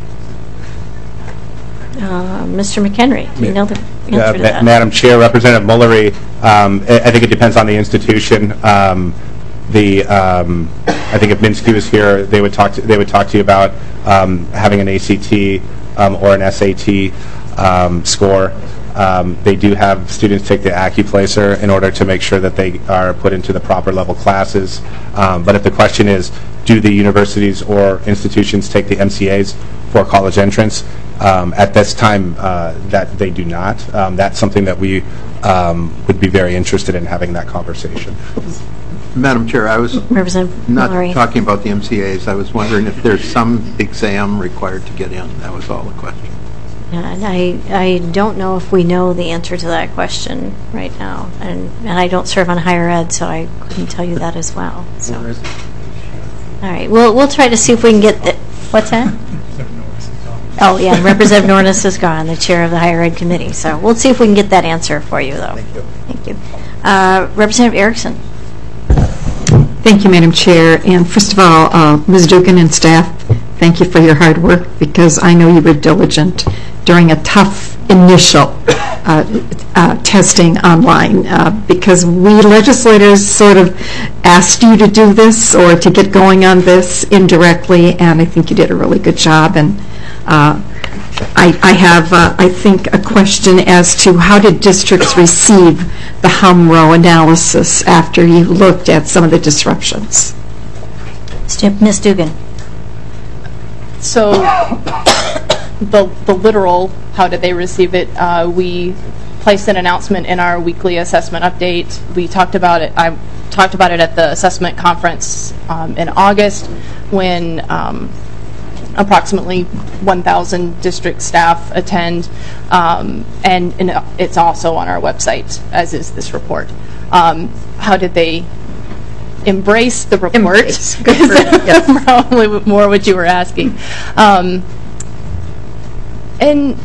Uh, Mister McHenry, do you know the answer Uh, to Ma that? Madam Chair, Representative Mullery, um, I, I think it depends on the institution. Um, the um, I think if Minsky was here, they would talk to they would talk to you about um, having an A C T um, or an S A T um, score. Um, they do have students take the AccuPlacer in order to make sure that they are put into the proper level classes. Um, but if the question is, do the universities or institutions take the M C As for college entrance? Um, at this time, uh, that they do not. Um, that's something that we um, would be very interested in having that conversation. Madam Chair, I was Representative not Mullery. talking about the M C As. I was wondering if there's some exam required to get in. That was all the question. Yeah, and I, I don't know if we know the answer to that question right now, and, and I don't serve on higher ed, so I couldn't tell you that as well. So. All right, we'll, we'll try to see if we can get the, what's that? Oh, yeah, and Representative Nornis is gone, the chair of the Higher Ed Committee. So we'll see if we can get that answer for you, though. Thank you. Thank you. Uh, Representative Erickson. Thank you, Madam Chair. And first of all, uh, Miz Dugan and staff, thank you for your hard work, because I know you were diligent during a tough initial uh, uh, testing online, uh, because we legislators sort of asked you to do this or to get going on this indirectly, and I think you did a really good job. And uh, I, I have, uh, I think, a question as to how did districts receive the H U M R O analysis after you looked at some of the disruptions? Miz Dugan. So the the literal, how did they receive it? Uh, we placed an announcement in our weekly assessment update. We talked about it. I talked about it at the assessment conference um, in August, when um, approximately one thousand district staff attend, um, and, and it's also on our website, as is this report. Um, how did they embrace the report? Embrace. Good for, yes. Probably more what you were asking. Um, and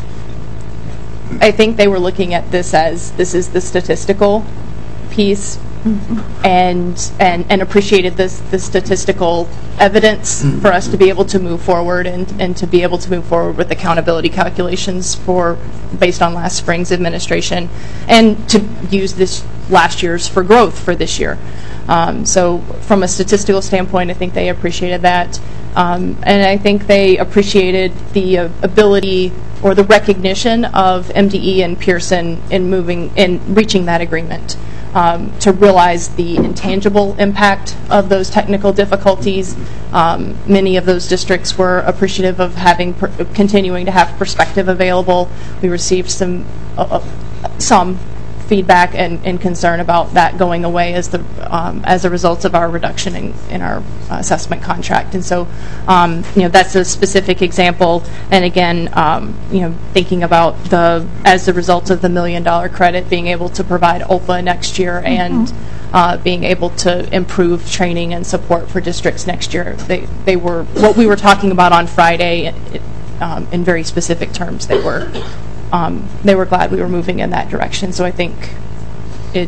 I think they were looking at this as, this is the statistical piece, mm-hmm. and, and and appreciated this the statistical evidence mm-hmm. for us to be able to move forward and, and to be able to move forward with accountability calculations for based on last spring's administration, and to use this last year's for growth for this year. Um, so from a statistical standpoint, I think they appreciated that, um, and I think they appreciated the uh, ability or the recognition of M D E and Pearson in moving in reaching that agreement. Um, to realize the intangible impact of those technical difficulties. Um, many of those districts were appreciative of having per- continuing to have perspective available. We received some uh, some feedback and, and concern about that going away as the um, as a result of our reduction in, in our assessment contract. And so, um, you know, that's a specific example. And again, um, you know, thinking about the as a result of the million dollar credit, being able to provide O P A next year, mm-hmm. and uh, being able to improve training and support for districts next year. They they were what we were talking about on Friday. It, um, in very specific terms, they were. Um, they were glad we were moving in that direction. So I think it,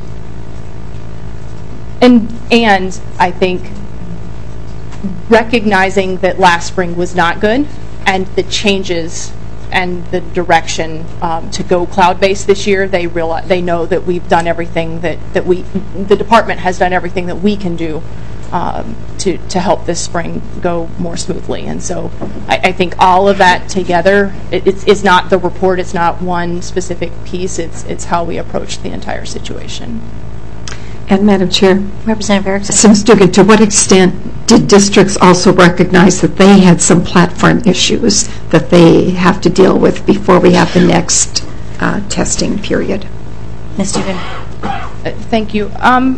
and and I think recognizing that last spring was not good, and the changes and the direction um, to go cloud-based this year, they realize they know that we've done everything that that we the department has done everything that we can do um, to to help this spring go more smoothly. And so I, I think all of that together, it, it's it's not the report, it's not one specific piece, it's it's how we approach the entire situation. And Madam Chair, Representative Erickson. So, Miz Dugan, to what extent did districts also recognize that they had some platform issues that they have to deal with before we have the next uh, testing period? Miz Dugan. Uh, thank you. Um,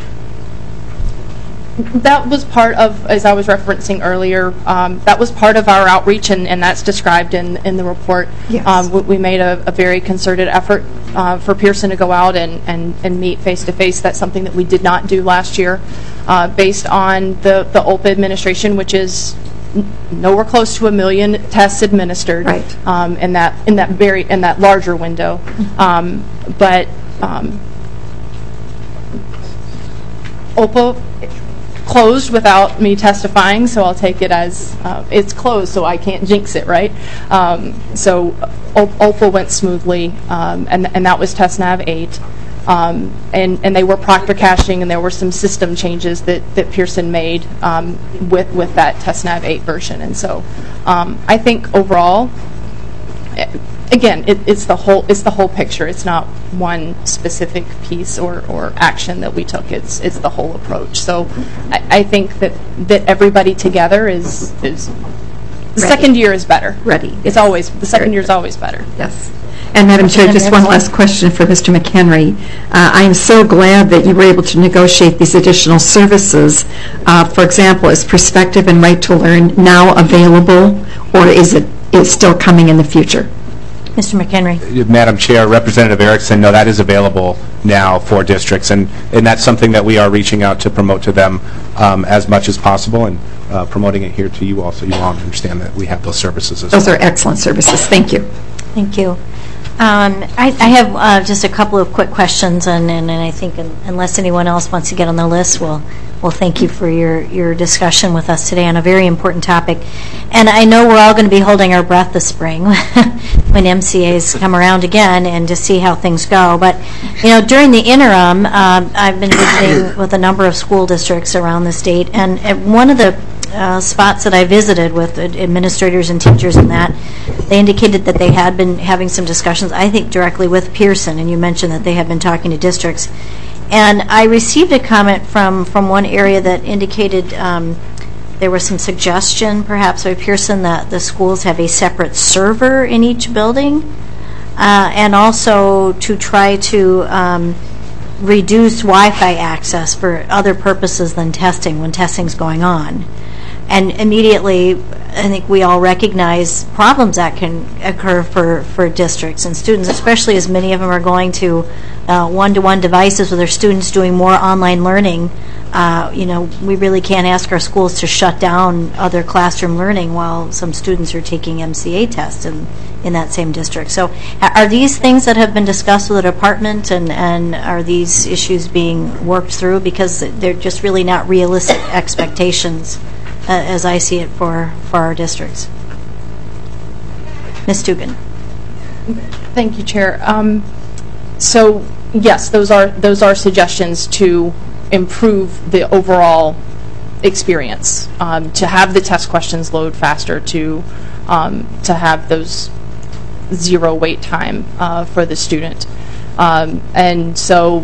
that was part of, as I was referencing earlier, um, that was part of our outreach, and, and that's described in, in the report. Yes. Um, we, we made a, a very concerted effort uh, for Pearson to go out and, and, and meet face-to-face. That's something that we did not do last year, uh, based on the, the O P A administration, which is n- nowhere close to a million tests administered. Right. Um, in that in that very in that larger window, mm-hmm. um, but um, O P A closed without me testifying, so I'll take it as uh, it's closed, so I can't jinx it, right? Um, so o- O P A went smoothly, um, and and that was TestNav eight, um, and and they were proctor caching, and there were some system changes that, that Pearson made um, with with that TestNav eight version, and so um, I think overall, again, it, it's the whole it's the whole picture. It's not one specific piece or, or action that we took. It's it's the whole approach. So I, I think that, that everybody together is is the second year is better. Ready. It's yes. always the second Very year is always better. Yes. And Madam Chair, just one last question for Mister McHenry. Uh, I am so glad that you were able to negotiate these additional services. Uh, for example, is Perspective and Right to Learn now available, or is it is still coming in the future? Mister McHenry. Madam Chair, Representative Erickson, no, that is available now for districts, and, and that's something that we are reaching out to promote to them um, as much as possible, and uh, promoting it here to you all, so you all understand that we have those services as Those well. are excellent services. Thank you. Thank you. Um, I, I have uh, just a couple of quick questions, and, and, and I think un- unless anyone else wants to get on the list, we'll, we'll thank you for your, your discussion with us today on a very important topic. And I know we're all going to be holding our breath this spring when M C As come around again and to see how things go. But, you know, during the interim, um, I've been visiting with a number of school districts around the state, and at one of the Uh, spots that I visited with administrators and teachers and that, they indicated that they had been having some discussions, I think directly with Pearson, and you mentioned that they had been talking to districts. And I received a comment from, from one area that indicated um, there was some suggestion, perhaps by Pearson, that the schools have a separate server in each building, uh, and also to try to um, reduce Wi-Fi access for other purposes than testing when testing's going on. And immediately, I think we all recognize problems that can occur for, for districts and students, especially as many of them are going to uh, one-to-one devices with their students doing more online learning. Uh, you know, we really can't ask our schools to shut down other classroom learning while some students are taking M C A tests in, in that same district. So are these things that have been discussed with the department, and, and are these issues being worked through? Because they're just really not realistic expectations Uh, as I see it for, for our districts. Miz Dugan. Thank you, Chair. Um, so yes, those are those are suggestions to improve the overall experience, um, to have the test questions load faster, to um, to have those zero wait time uh, for the student, um, and so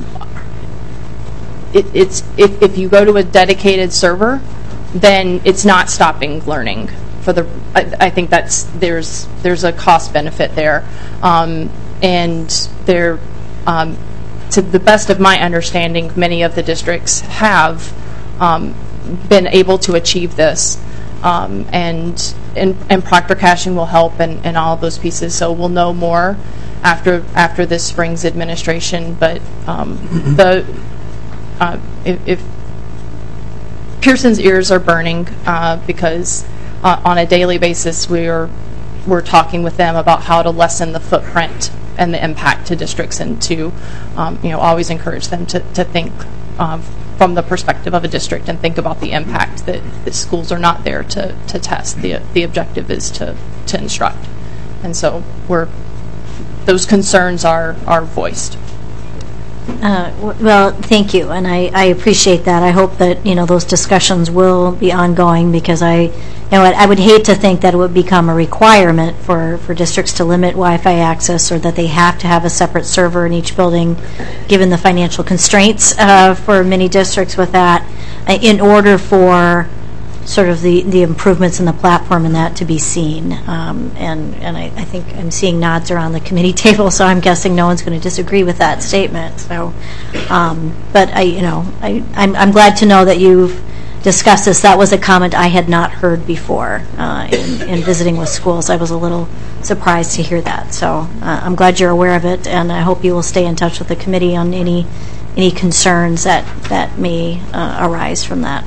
it, it's if if you go to a dedicated server, then it's not stopping learning. For the, I, I think that's there's there's a cost benefit there, um, and there, um, to the best of my understanding, many of the districts have um, been able to achieve this, um, and, and and Proctor Caching will help, and, and all of those pieces. So we'll know more after after this spring's administration. But um, the uh, if, if Pearson's ears are burning uh, because uh, on a daily basis we're we're talking with them about how to lessen the footprint and the impact to districts, and to um, you know always encourage them to, to think um, from the perspective of a district and think about the impact that, that schools are not there to, to test. The the objective is to, to instruct, and so we're those concerns are are voiced. Uh, w- well, thank you, and I, I appreciate that. I hope that you know those discussions will be ongoing, because I, you know, I would hate to think that it would become a requirement for, for districts to limit Wi-Fi access, or that they have to have a separate server in each building, given the financial constraints uh, for many districts with that, uh, in order for sort of the, the improvements in the platform and that to be seen. Um, and and I, I think I'm seeing nods around the committee table, so I'm guessing no one's going to disagree with that statement. So, um, but I, you know, I, I'm, I'm glad to know that you've discussed this. That was a comment I had not heard before uh, in, in visiting with schools. I was a little surprised to hear that. So uh, I'm glad you're aware of it, and I hope you will stay in touch with the committee on any any concerns that, that may uh, arise from that.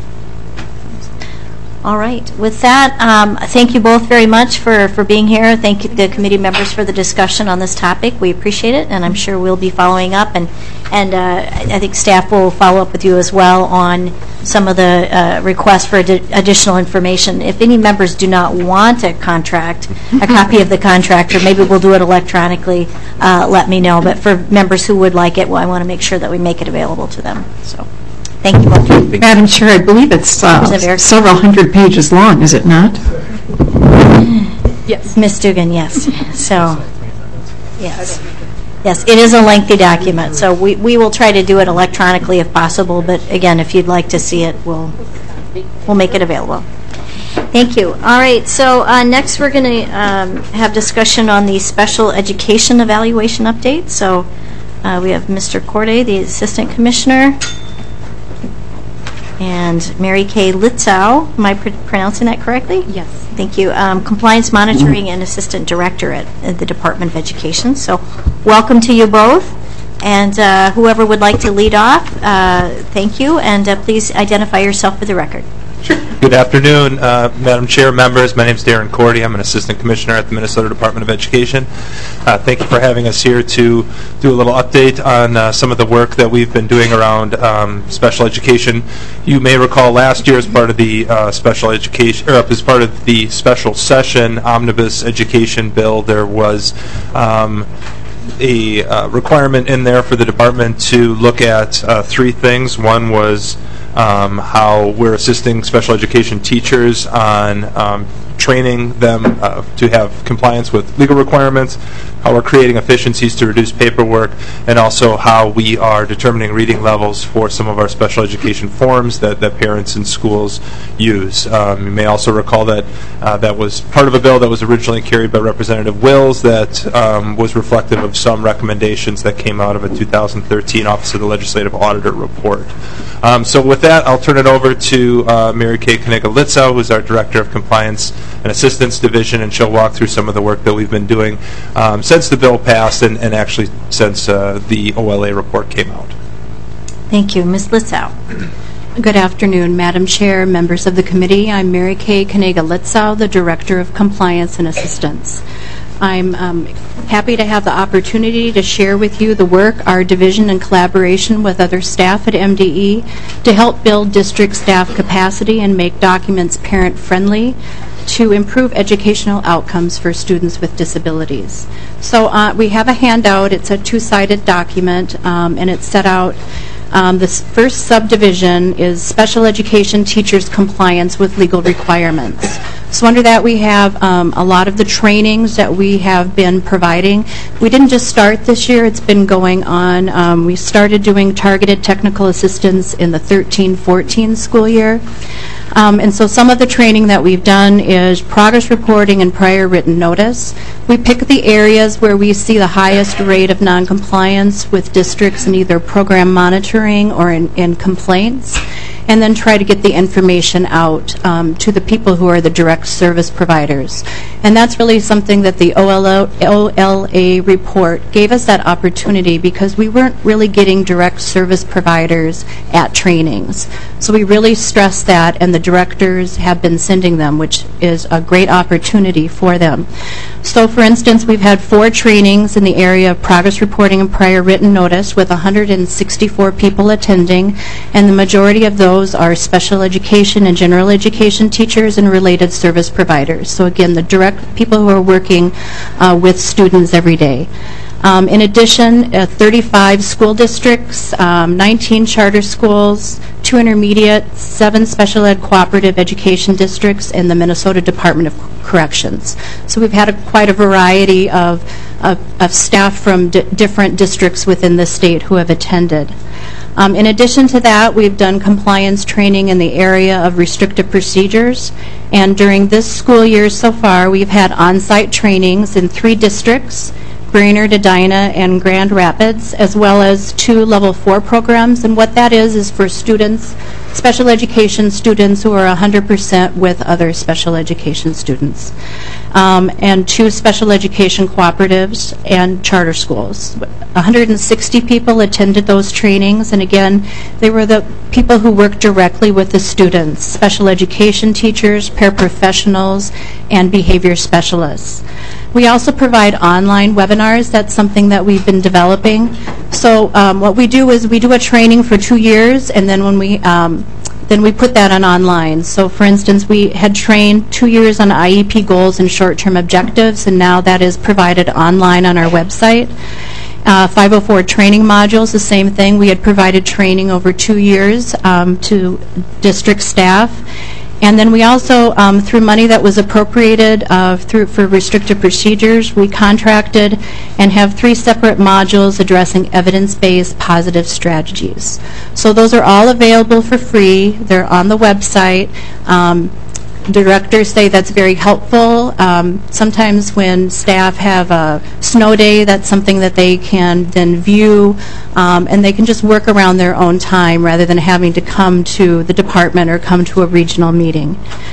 All right. With that, um, thank you both very much for, for being here. Thank you, the committee members, for the discussion on this topic. We appreciate it, and I'm sure we'll be following up. And, and uh, I think staff will follow up with you as well on some of the uh, requests for ad- additional information. If any members do not want a contract, a copy of the contract, or maybe we'll do it electronically, uh, let me know. But for members who would like it, well, I want to make sure that we make it available to them. So. Thank you both. Madam Chair, I believe it's uh, several hundred pages long, is it not? Yes. Miz Dugan, yes. So, yes. Yes, it is a lengthy document, so we, we will try to do it electronically if possible, but again, if you'd like to see it, we'll, we'll make it available. Thank you. All right, so uh, next we're going to um, have discussion on the special education evaluation update. So uh, we have Mister Corday, the Assistant Commissioner. And Mary Kay Litzow, am I pr- pronouncing that correctly? Yes. Thank you. Um, Compliance Monitoring and Assistant Director at, at the Department of Education. So welcome to you both. And uh, whoever would like to lead off, uh, thank you. And uh, please identify yourself for the record. Good afternoon, uh, Madam Chair, members. My name is Darren Cordy. I'm an Assistant Commissioner at the Minnesota Department of Education. Uh, thank you for having us here to do a little update on uh, some of the work that we've been doing around um, special education. You may recall last year as part of the uh, special education, or as part of the special session omnibus education bill, there was um, a uh, requirement in there for the department to look at uh, three things. One was Um, how we're assisting special education teachers on um, training them uh, to have compliance with legal requirements, how we're creating efficiencies to reduce paperwork, and also how we are determining reading levels for some of our special education forms that, that parents and schools use. Um, you may also recall that uh, that was part of a bill that was originally carried by Representative Wills that um, was reflective of some recommendations that came out of a two thousand thirteen Office of the Legislative Auditor report. Um, so with that, I'll turn it over to uh, Mary Kay Kaniga Litzow, who's our Director of Compliance and Assistance Division, and she'll walk through some of the work that we've been doing um, since the bill passed and, and actually since uh, the O L A report came out. Thank you. Miz Litzow. Good afternoon, Madam Chair, members of the committee. I'm Mary Kay Kaniga Litzow, the Director of Compliance and Assistance. I'm um, happy to have the opportunity to share with you the work our division in collaboration with other staff at M D E to help build district staff capacity and make documents parent-friendly to improve educational outcomes for students with disabilities. So uh, we have a handout. It's a two-sided document, um, and it's set out. Um, this first subdivision is special education teachers' compliance with legal requirements. So under that we have um, a lot of the trainings that we have been providing. We didn't just start this year, it's been going on. Um, we started doing targeted technical assistance in the thirteen fourteen school year. Um, and so some of the training that we've done is progress reporting and prior written notice. We pick the areas where we see the highest rate of noncompliance with districts in either program monitoring or in, in complaints, and then try to get the information out um, to the people who are the direct service providers. And that's really something that the O L A report gave us that opportunity, because we weren't really getting direct service providers at trainings. So we really stressed that, and the directors have been sending them, which is a great opportunity for them. So for instance, we've had four trainings in the area of progress reporting and prior written notice with one hundred sixty-four people attending, and the majority of those are special education and general education teachers and related service providers. So again, the direct people who are working uh, with students every day. Um, in addition, uh, thirty-five school districts, um, nineteen charter schools, two intermediate, seven special ed cooperative education districts, and the Minnesota Department of Corrections. So we've had a, quite a variety of, of, of staff from d- different districts within the state who have attended. Um, in addition to that, we've done compliance training in the area of restrictive procedures, and during this school year so far, we've had on-site trainings in three districts, Brainerd, Edina, and Grand Rapids, as well as two level four programs. And what that is is for students, special education students who are one hundred percent with other special education students, um, and two special education cooperatives and charter schools. one hundred sixty people attended those trainings, and again, they were the people who work directly with the students, special education teachers, paraprofessionals, and behavior specialists. We also provide online webinars. That's something that we've been developing. So um, what we do is we do a training for two years, and then when we um, then we put that on online. So for instance, we had trained two years on I E P goals and short-term objectives, and now that is provided online on our website. Uh, five oh four training modules, the same thing. We had provided training over two years um, to district staff. And then we also, um, through money that was appropriated uh, through for restrictive procedures, we contracted and have three separate modules addressing evidence-based positive strategies. So those are all available for free. They're on the website. Um, directors say that's very helpful. Um, sometimes when staff have a snow day, that's something that they can then view, um, and they can just work around their own time rather than having to come to the department or come to a regional meeting.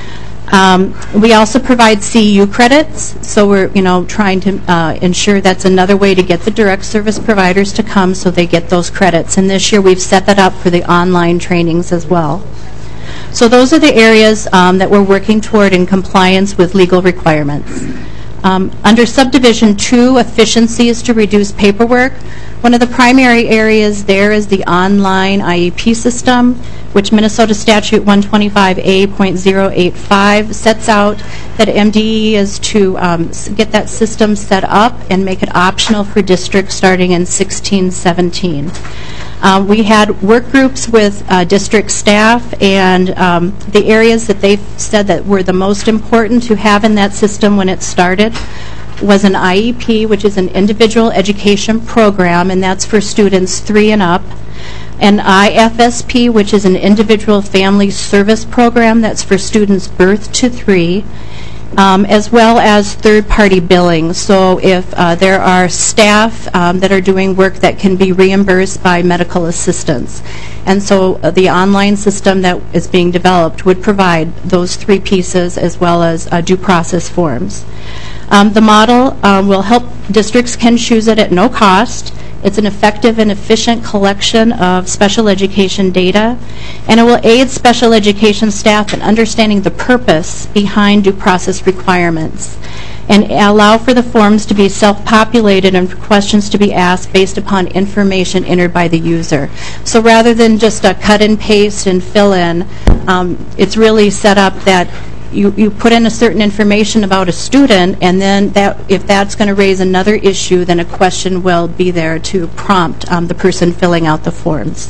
Um, we also provide C U credits, so we're you know trying to uh, ensure that's another way to get the direct service providers to come so they get those credits. And this year we've set that up for the online trainings as well. So those are the areas um, that we're working toward in compliance with legal requirements. Um, under subdivision two, efficiencies to reduce paperwork, one of the primary areas there is the online I E P system, which Minnesota Statute one twenty-five A point zero eight five sets out that M D E is to um, get that system set up and make it optional for districts starting in sixteen seventeen. Um, we had work groups with uh, district staff, and um, the areas that they said that were the most important to have in that system when it started was an I E P, which is an individual education program, and that's for students three and up, an I F S P, which is an individual family service program, that's for students birth to three, Um, as well as third-party billing. So if uh, there are staff um, that are doing work that can be reimbursed by medical assistance. And so uh, the online system that is being developed would provide those three pieces as well as uh, due process forms. Um, the model um, will help districts can choose it at no cost. It's an effective and efficient collection of special education data, and it will aid special education staff in understanding the purpose behind due process requirements and allow for the forms to be self-populated and for questions to be asked based upon information entered by the user. So rather than just a cut and paste and fill in, um, it's really set up that You, you put in a certain information about a student, and then that if that's going to raise another issue, then a question will be there to prompt um, the person filling out the forms.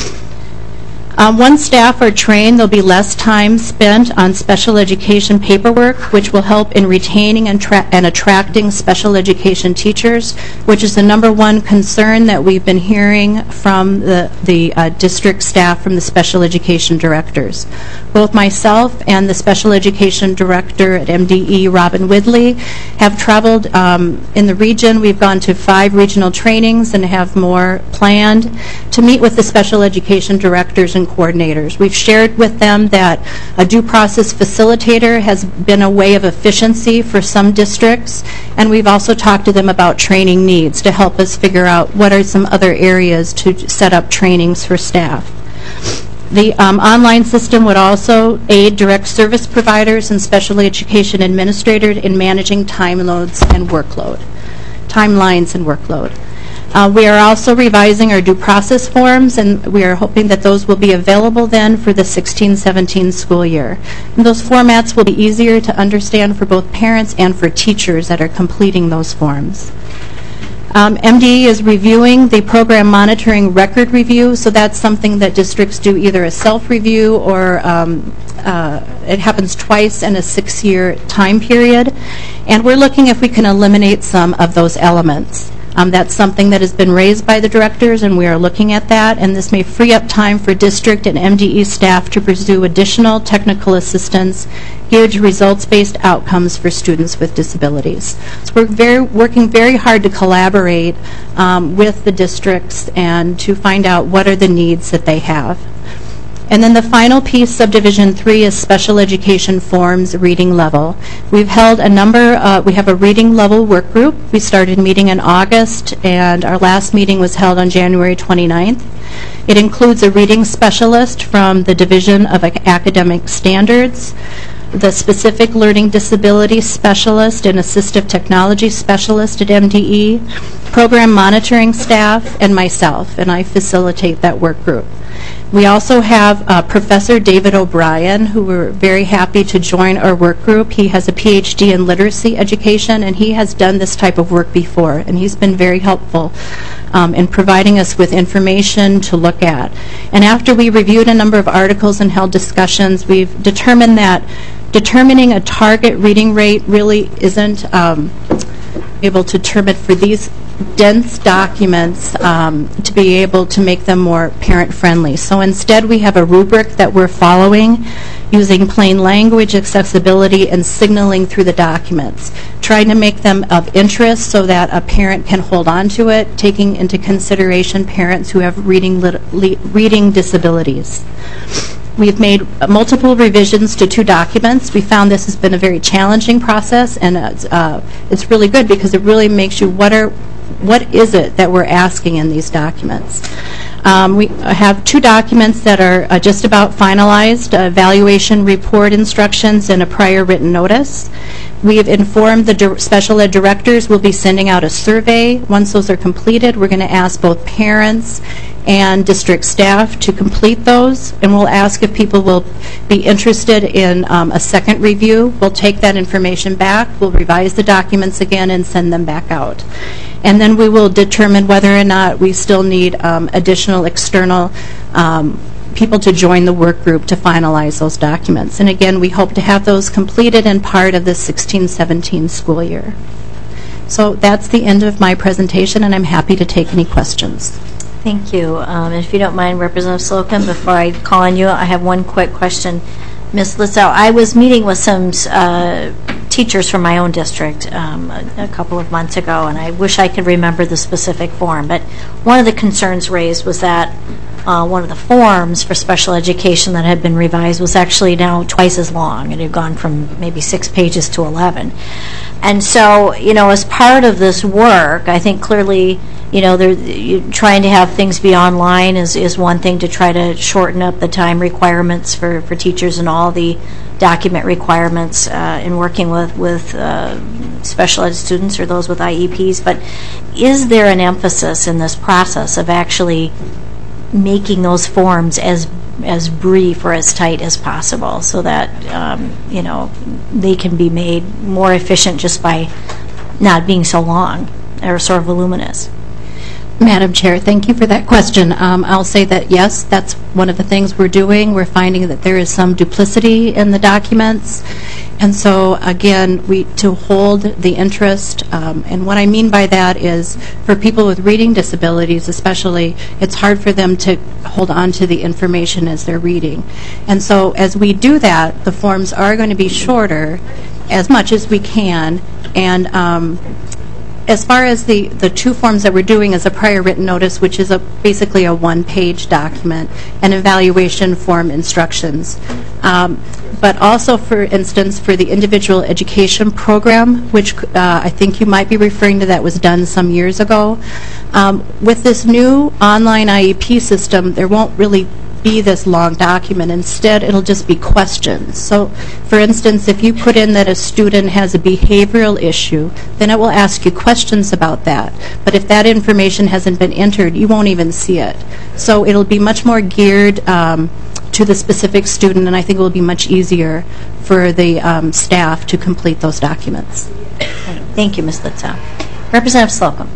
Um, once staff are trained, there'll be less time spent on special education paperwork, which will help in retaining and, tra- and attracting special education teachers, which is the number one concern that we've been hearing from the, the uh, district staff, from the special education directors. Both myself and the special education director at M D E, Robin Widley, have traveled um, in the region. We've gone to five regional trainings and have more planned to meet with the special education directors and coordinators. We've shared with them that a due process facilitator has been a way of efficiency for some districts, and we've also talked to them about training needs to help us figure out what are some other areas to set up trainings for staff. The um, online system would also aid direct service providers and special education administrators in managing time loads and workload, timelines and workload. Uh, we are also revising our due process forms, and we are hoping that those will be available then for the sixteen seventeen school year. And those formats will be easier to understand for both parents and for teachers that are completing those forms. Um, M D E is reviewing the program monitoring record review, so that's something that districts do either a self-review or um, uh, it happens twice in a six-year time period. And we're looking if we can eliminate some of those elements. Um, that's something that has been raised by the directors, and we are looking at that, and this may free up time for district and M D E staff to pursue additional technical assistance geared to results-based outcomes for students with disabilities. So we're very, working very hard to collaborate um, with the districts and to find out what are the needs that they have. And then the final piece, subdivision three, is special education forms reading level. We've held a number, uh, we have a reading level work group. We started meeting in August, and our last meeting was held on January twenty-ninth. It includes a reading specialist from the Division of Academic Standards, the specific learning disability specialist and assistive technology specialist at M D E, program monitoring staff, and myself, and I facilitate that work group. We also have uh, Professor David O'Brien, who we're very happy to join our work group. He has a P H D in literacy education, and he has done this type of work before, and he's been very helpful um, in providing us with information to look at. And after we reviewed a number of articles and held discussions, we've determined that determining a target reading rate really isn't um, able to determine for these dense documents um, to be able to make them more parent-friendly. So instead, we have a rubric that we're following using plain language, accessibility, and signaling through the documents, trying to make them of interest so that a parent can hold on to it, taking into consideration parents who have reading, lit- le- reading disabilities. We've made multiple revisions to two documents. We found this has been a very challenging process, and it's, uh, it's really good because it really makes you, what are, what is it that we're asking in these documents? Um, we have two documents that are uh, just about finalized, uh, evaluation report instructions and a prior written notice. We have informed the di- special ed directors we'll be sending out a survey. Once those are completed, we're going to ask both parents and district staff to complete those, and we'll ask if people will be interested in um, a second review. We'll take that information back, we'll revise the documents again, and send them back out. And then we will determine whether or not we still need um, additional external um, people to join the work group to finalize those documents. And again, we hope to have those completed and part of the sixteen seventeen school year. So that's the end of my presentation, and I'm happy to take any questions. Thank you. Um, if you don't mind, Representative Slocum, before I call on you, I have one quick question. Miz Litzow, I was meeting with some uh, teachers from my own district um, a, a couple of months ago, and I wish I could remember the specific form, but one of the concerns raised was that uh, one of the forms for special education that had been revised was actually now twice as long. It had gone from maybe six pages to eleven. And so, you know, as part of this work, I think clearly, you know, they're trying to have things be online is, is one thing to try to shorten up the time requirements for, for teachers and all the document requirements uh, in working with, with uh, special ed students or those with I E Ps. But is there an emphasis in this process of actually making those forms as as brief or as tight as possible so that, um, you know, they can be made more efficient just by not being so long or sort of voluminous? Madam Chair, thank you for that question. Um, I'll say that, yes, that's one of the things we're doing. We're finding that there is some duplicity in the documents. And so, again, we to hold the interest, um, and what I mean by that is for people with reading disabilities especially, it's hard for them to hold on to the information as they're reading. And so as we do that, the forms are going to be shorter as much as we can, and um, as far as the, the two forms that we're doing is a prior written notice, which is a basically a one-page document, and evaluation form instructions. Um, but also, for instance, for the individual education program, which uh, I think you might be referring to, that was done some years ago. Um, with this new online I E P system, there won't really be this long document. Instead, it'll just be questions. So, for instance, if you put in that a student has a behavioral issue, then it will ask you questions about that. But if that information hasn't been entered, you won't even see it. So it'll be much more geared um, to the specific student, and I think it will be much easier for the um, staff to complete those documents. Thank you, Miz Litzow. Representative Slocum.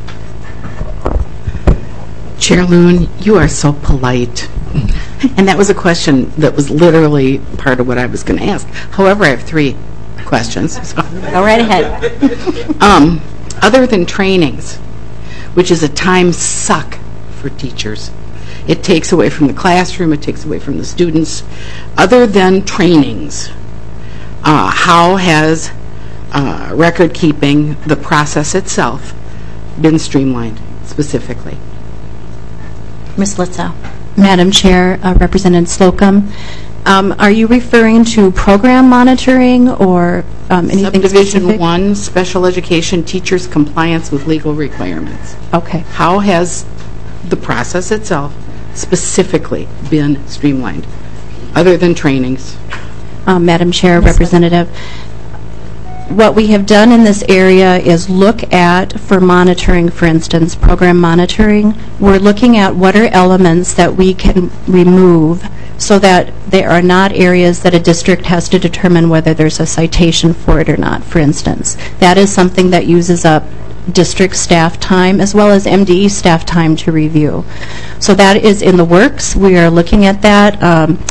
Chair Loon, you are so polite. And that was a question that was literally part of what I was going to ask. However, I have three questions. So. Go right ahead. um, other than trainings, which is a time suck for teachers, it takes away from the classroom, it takes away from the students. Other than trainings, uh, how has uh, record keeping, the process itself, been streamlined specifically? Miz Litzow. Madam Chair, uh, Representative Slocum, um, are you referring to program monitoring or um, anything Subdivision specific? one, special education teachers' compliance with legal requirements. Okay. How has the process itself specifically been streamlined, other than trainings? Um, Madam Chair, Representative, what we have done in this area is look at, for monitoring, for instance, program monitoring, we're looking at what are elements that we can remove so that there are not areas that a district has to determine whether there's a citation for it or not, for instance. That is something that uses up district staff time as well as M D E staff time to review. So that is in the works. We are looking at that. Um,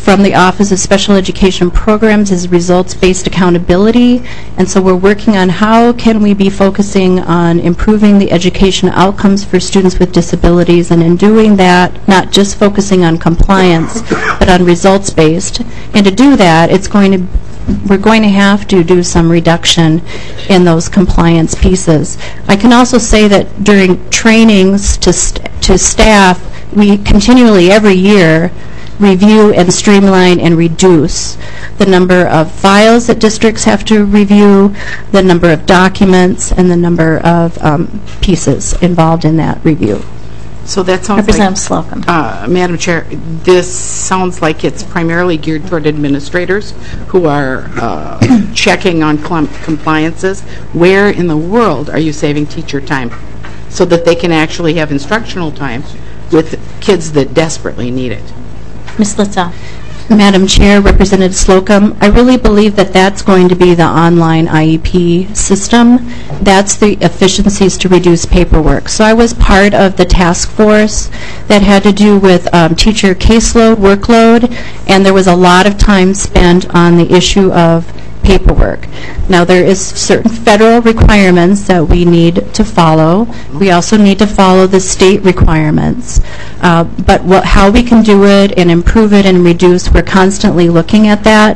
from the Office of Special Education Programs is results-based accountability, and so we're working on how can we be focusing on improving the education outcomes for students with disabilities, and in doing that, not just focusing on compliance, but on results-based. And to do that, it's going to we're going to have to do some reduction in those compliance pieces. I can also say that during trainings to, st to staff, we continually, every year, review and streamline and reduce the number of files that districts have to review, the number of documents, and the number of um, pieces involved in that review. So that sounds Representative like, Slocum. Uh, Madam Chair, this sounds like it's primarily geared toward administrators who are uh, checking on compliances. Where in the world are you saving teacher time so that they can actually have instructional time with kids that desperately need it? Miz Litzow. Madam Chair, Representative Slocum, I really believe that that's going to be the online I E P system. That's the efficiencies to reduce paperwork. So I was part of the task force that had to do with um, teacher caseload, workload, and there was a lot of time spent on the issue of paperwork. Now, there is certain federal requirements that we need to follow. We also need to follow the state requirements. Uh, but what, how we can do it and improve it and reduce, we're constantly looking at that.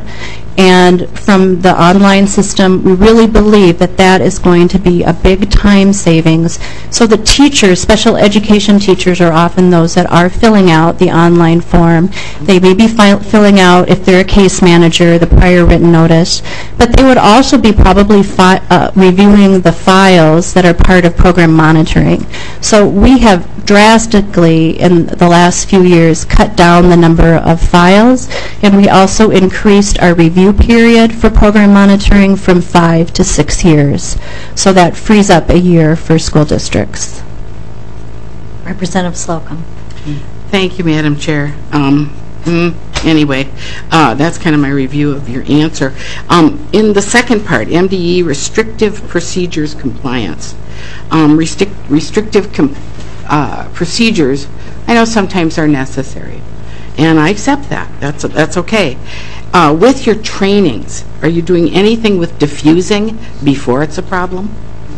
And from the online system, we really believe that that is going to be a big time savings. So the teachers, special education teachers, are often those that are filling out the online form. They may be fi filling out, if they're a case manager, the prior written notice. But they would also be probably fi uh, reviewing the files that are part of program monitoring. So we have drastically, in the last few years, cut down the number of files, and we also increased our review period for program monitoring from five to six years. So that frees up a year for school districts. Representative Slocum. Thank you, Madam Chair. Um, mm, anyway, uh, that's kind of my review of your answer. Um, in the second part, M D E, restrictive procedures compliance. Um, restric restrictive com uh, procedures, I know sometimes are necessary, and I accept that. That's, that's okay. Uh, with your trainings, are you doing anything with diffusing before it's a problem?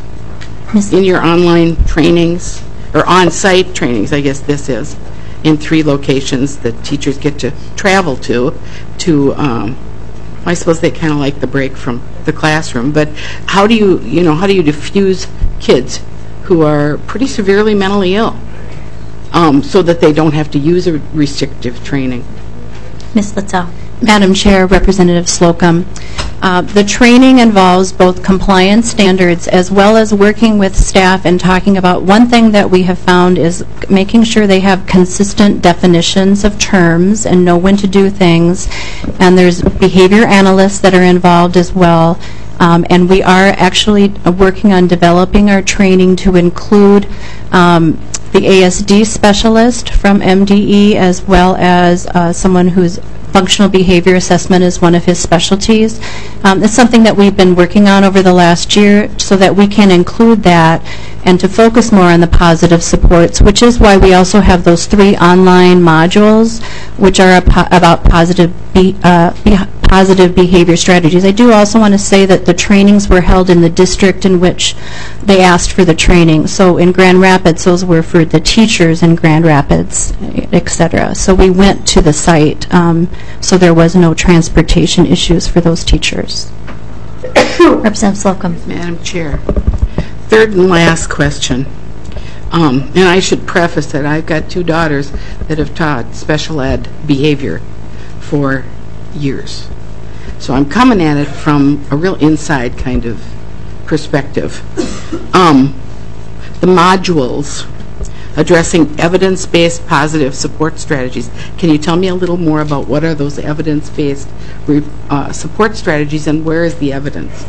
In your online trainings, or on-site trainings, I guess this is, in three locations that teachers get to travel to, to, um, I suppose they kind of like the break from the classroom, but how do you, you know, how do you diffuse kids who are pretty severely mentally ill um, so that they don't have to use a restrictive training? Miz Litzow. Madam Chair, Representative Slocum, uh, the training involves both compliance standards as well as working with staff and talking about one thing that we have found is making sure they have consistent definitions of terms and know when to do things. And there's behavior analysts that are involved as well. Um, and we are actually uh, working on developing our training to include um, the A S D specialist from M D E as well as uh, someone who's functional behavior assessment is one of his specialties. Um, it's something that we've been working on over the last year so that we can include that and to focus more on the positive supports, which is why we also have those three online modules which are po about positive be uh, be positive behavior strategies. I do also want to say that the trainings were held in the district in which they asked for the training. So in Grand Rapids, those were for the teachers in Grand Rapids, et cetera. So we went to the site, um, so there was no transportation issues for those teachers. Representative Slocum. Madam Chair, third and last question. Um, and I should preface that I've got two daughters that have taught special ed behavior for years. So I'm coming at it from a real inside kind of perspective. Um, the modules addressing evidence-based positive support strategies. Can you tell me a little more about what are those evidence-based uh, support strategies and where is the evidence?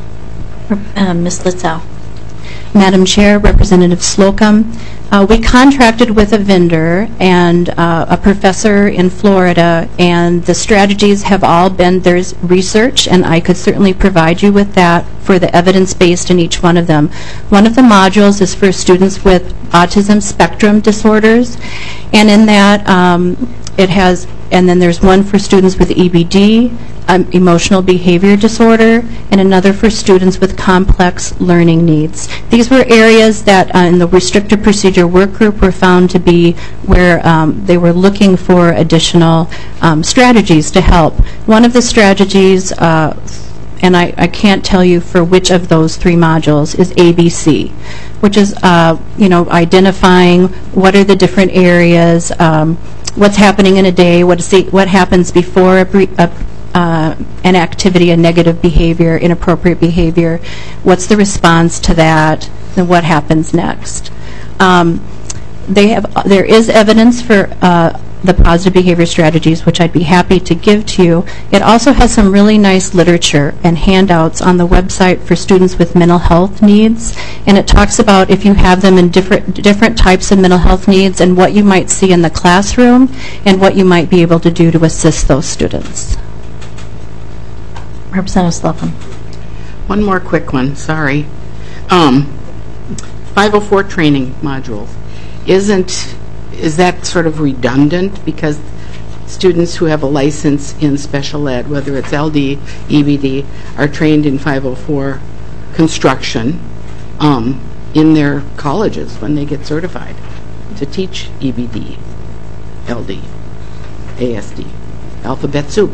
Uh, Miz Litzow. Madam Chair, Representative Slocum, uh, we contracted with a vendor and uh, a professor in Florida, and the strategies have all been, there's research, and I could certainly provide you with that for the evidence-based in each one of them. One of the modules is for students with autism spectrum disorders, and in that um, it has and then there's one for students with E B D, um, emotional behavior disorder, and another for students with complex learning needs. These were areas that uh, in the restricted procedure work group were found to be where um, they were looking for additional um, strategies to help. One of the strategies, uh, and I, I can't tell you for which of those three modules, is A B C, which is, uh, you know, identifying what are the different areas, um, what's happening in a day, what, is the, what happens before a, bre- a uh, an activity, a negative behavior, inappropriate behavior, what's the response to that, and what happens next. Um, they have, there is evidence for uh, the positive behavior strategies, which I'd be happy to give to you. It also has some really nice literature and handouts on the website for students with mental health needs, and it talks about if you have them in different different types of mental health needs and what you might see in the classroom and what you might be able to do to assist those students. Representative Slocum. One more quick one, sorry. Um, five oh four training modules. Isn't, is that sort of redundant? Because students who have a license in special ed, whether it's L D, E B D, are trained in five oh four construction um, in their colleges when they get certified to teach E B D, L D, A S D, alphabet soup.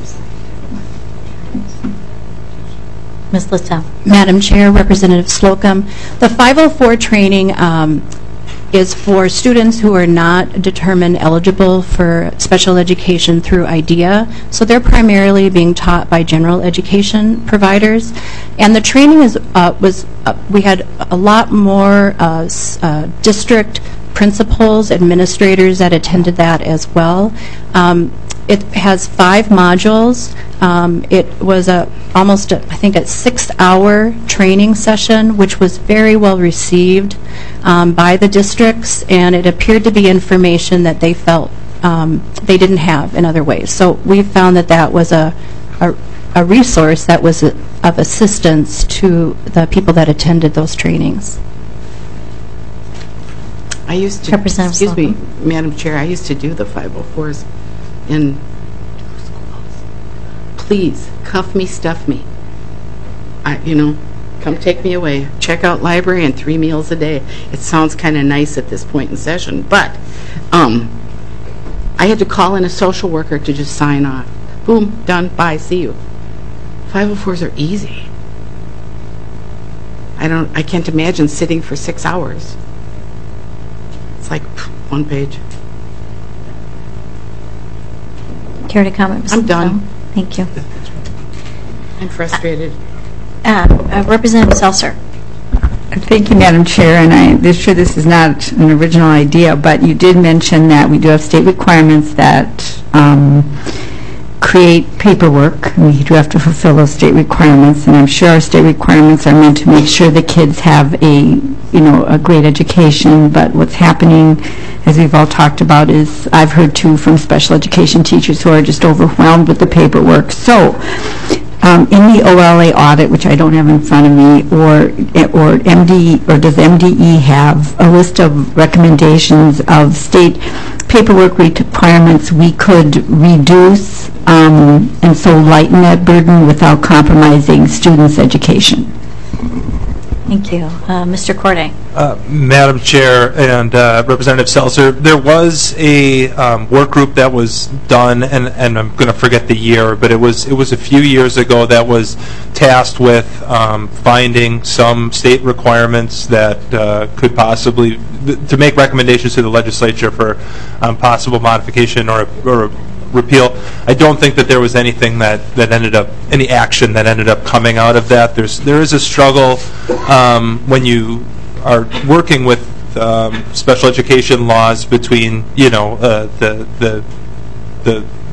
Miz Littow. Madam Chair, Representative Slocum, the five oh four training um, is for students who are not determined eligible for special education through IDEA, so they're primarily being taught by general education providers. And the training is uh, was uh, we had a lot more uh, s- uh, district principals, administrators that attended that as well. Um, It has five modules. Um, it was a almost, a, I think, a six-hour training session, which was very well received um, by the districts, and it appeared to be information that they felt um, they didn't have in other ways. So we found that that was a, a, a resource that was a, of assistance to the people that attended those trainings. I used to, Representative excuse me, Madam Chair, I used to do the five oh fours in schools. Please, cuff me, stuff me. I, you know, come take me away. Check out library and three meals a day. It sounds kind of nice at this point in session, but um, I had to call in a social worker to just sign off. Boom, done, bye, see you. five oh fours are easy. I don't, I can't imagine sitting for six hours. It's like pff, one page. Care to comment, Miz I'm Littow? done. Thank you. I'm frustrated. Uh, uh, Representative Seltzer. Thank you, Madam Chair, and I, this, sure this is not an original idea, but you did mention that we do have state requirements that um, create paperwork. We do have to fulfill those state requirements, and I'm sure our state requirements are meant to make sure the kids have a, you know, a great education, but what's happening, as we've all talked about, is I've heard too from special education teachers who are just overwhelmed with the paperwork. So, Um, in the O L A audit, which I don't have in front of me, or or M D or does M D E have a list of recommendations of state paperwork requirements we could reduce um, and so lighten that burden without compromising students' education? Thank you. Uh, Mister Corday. Uh, Madam Chair and uh, Representative Seltzer, there was a um, work group that was done, and, and I'm going to forget the year, but it was it was a few years ago that was tasked with um, finding some state requirements that uh, could possibly, th- to make recommendations to the legislature for um, possible modification or, or repeal. I don't think that there was anything that, that ended up, any action that ended up coming out of that. There's there is a struggle um, when you are working with um, special education laws between, you know, uh, the the the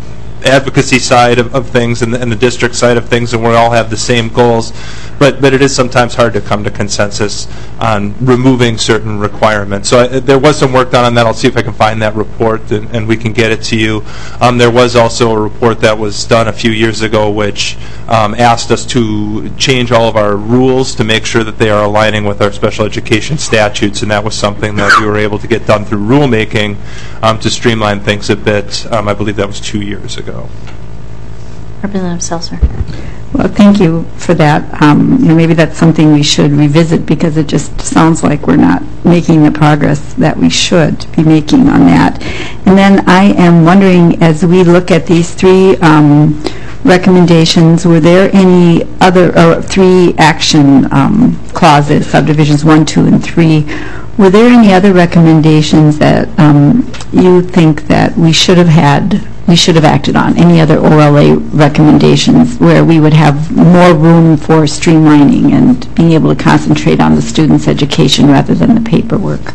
advocacy side of, of things and the, and the district side of things, and we all have the same goals, but, but it is sometimes hard to come to consensus on removing certain requirements. So I, there was some work done on that. I'll see if I can find that report, and, and we can get it to you. Um, there was also a report that was done a few years ago which um, asked us to change all of our rules to make sure that they are aligning with our special education statutes, and that was something that we were able to get done through rulemaking um, to streamline things a bit. Um, I believe that was two years ago. Representative Seltzer. Well, thank you for that. Um, you know, maybe that's something we should revisit because it just sounds like we're not making the progress that we should be making on that. And then I am wondering, as we look at these three um, recommendations, were there any other, or three action um, clauses, subdivisions one, two, and three, were there any other recommendations that um, you think that we should have had, we should have acted on? Any other O L A recommendations where we would have more room for streamlining and being able to concentrate on the students' education rather than the paperwork?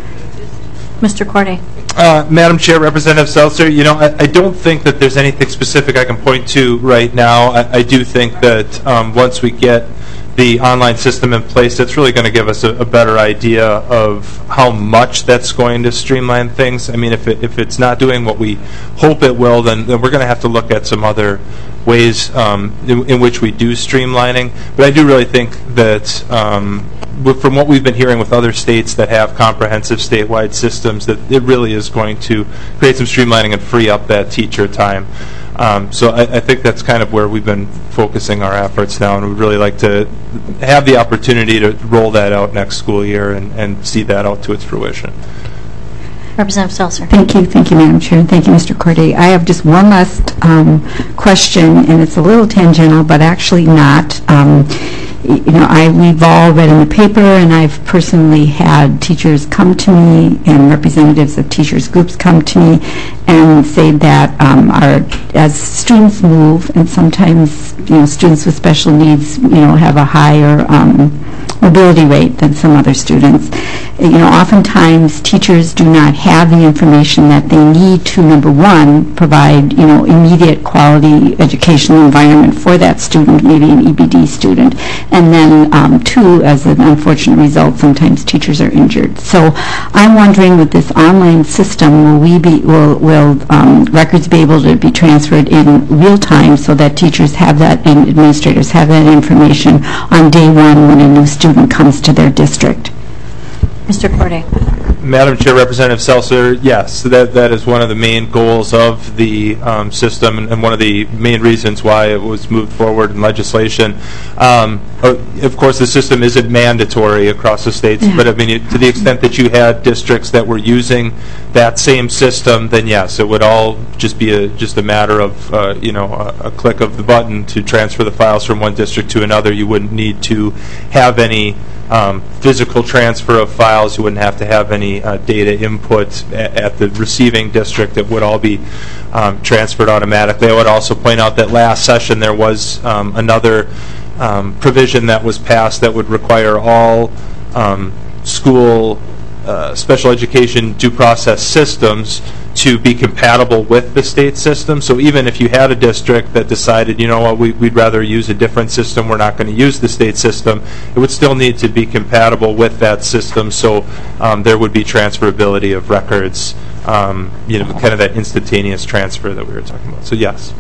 Mister Corday. Uh, Madam Chair, Representative Seltzer, you know, I, I don't think that there's anything specific I can point to right now. I, I do think that um, once we get the online system in place, that's really going to give us a, a better idea of how much that's going to streamline things. I mean, if it, if it's not doing what we hope it will, then, then we're going to have to look at some other ways um, in, in which we do streamlining. But I do really think that um, from what we've been hearing with other states that have comprehensive statewide systems, that it really is going to create some streamlining and free up that teacher time. Um, so I, I think that's kind of where we've been focusing our efforts now, and we'd really like to have the opportunity to roll that out next school year and, and see that out to its fruition. Representative Seltzer. Thank you. Thank you, Madam Chair, and thank you, Mister Corday. I have just one last um, question, and it's a little tangential, but actually not. Um, you know, I, we've all read in the paper, and I've personally had teachers come to me and representatives of teachers groups come to me and say that um, our, as students move, and sometimes, you know, students with special needs, you know, have a higher um, mobility rate than some other students. You know, oftentimes teachers do not have the information that they need to, number one, provide, you know, immediate quality educational environment for that student, maybe an E B D student. And then, um, two, as an unfortunate result, sometimes teachers are injured. So I'm wondering, with this online system, will we be, will, will um, records be able to be transferred in real time so that teachers have that and administrators have that information on day one when a new student comes to their district? Mister Corday. Madam Chair, Representative Seltzer, yes, that that is one of the main goals of the um, system, and, and one of the main reasons why it was moved forward in legislation. Um, of course, the system isn't mandatory across the states, yeah. but I mean, to the extent that you had districts that were using that same system, then yes, it would all just be a just a matter of uh, you know a, a click of the button to transfer the files from one district to another. You wouldn't need to have any Um, physical transfer of files. You wouldn't have to have any uh, data input at, at the receiving district. It would all be um, transferred automatically. I would also point out that last session there was um, another um, provision that was passed that would require all um, school uh, special education due process systems to be compatible with the state system. So even if you had a district that decided, you know what, we, we'd rather use a different system, we're not going to use the state system, it would still need to be compatible with that system, so um, there would be transferability of records, um, you know, kind of that instantaneous transfer that we were talking about. So yes.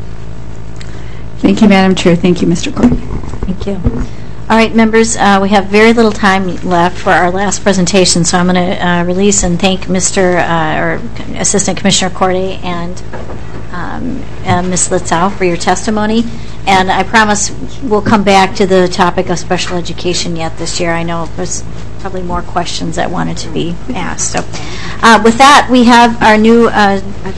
Thank you, Madam Chair. Thank you, Mister Corday. Thank you. All right, members, uh, we have very little time left for our last presentation, so I'm going to uh, release and thank Mister Uh, or Assistant Commissioner Corday and um, uh, Miz Litzow for your testimony. And I promise we'll come back to the topic of special education yet this year. I know there's probably more questions that wanted to be asked. So, uh, with that, we have our new uh,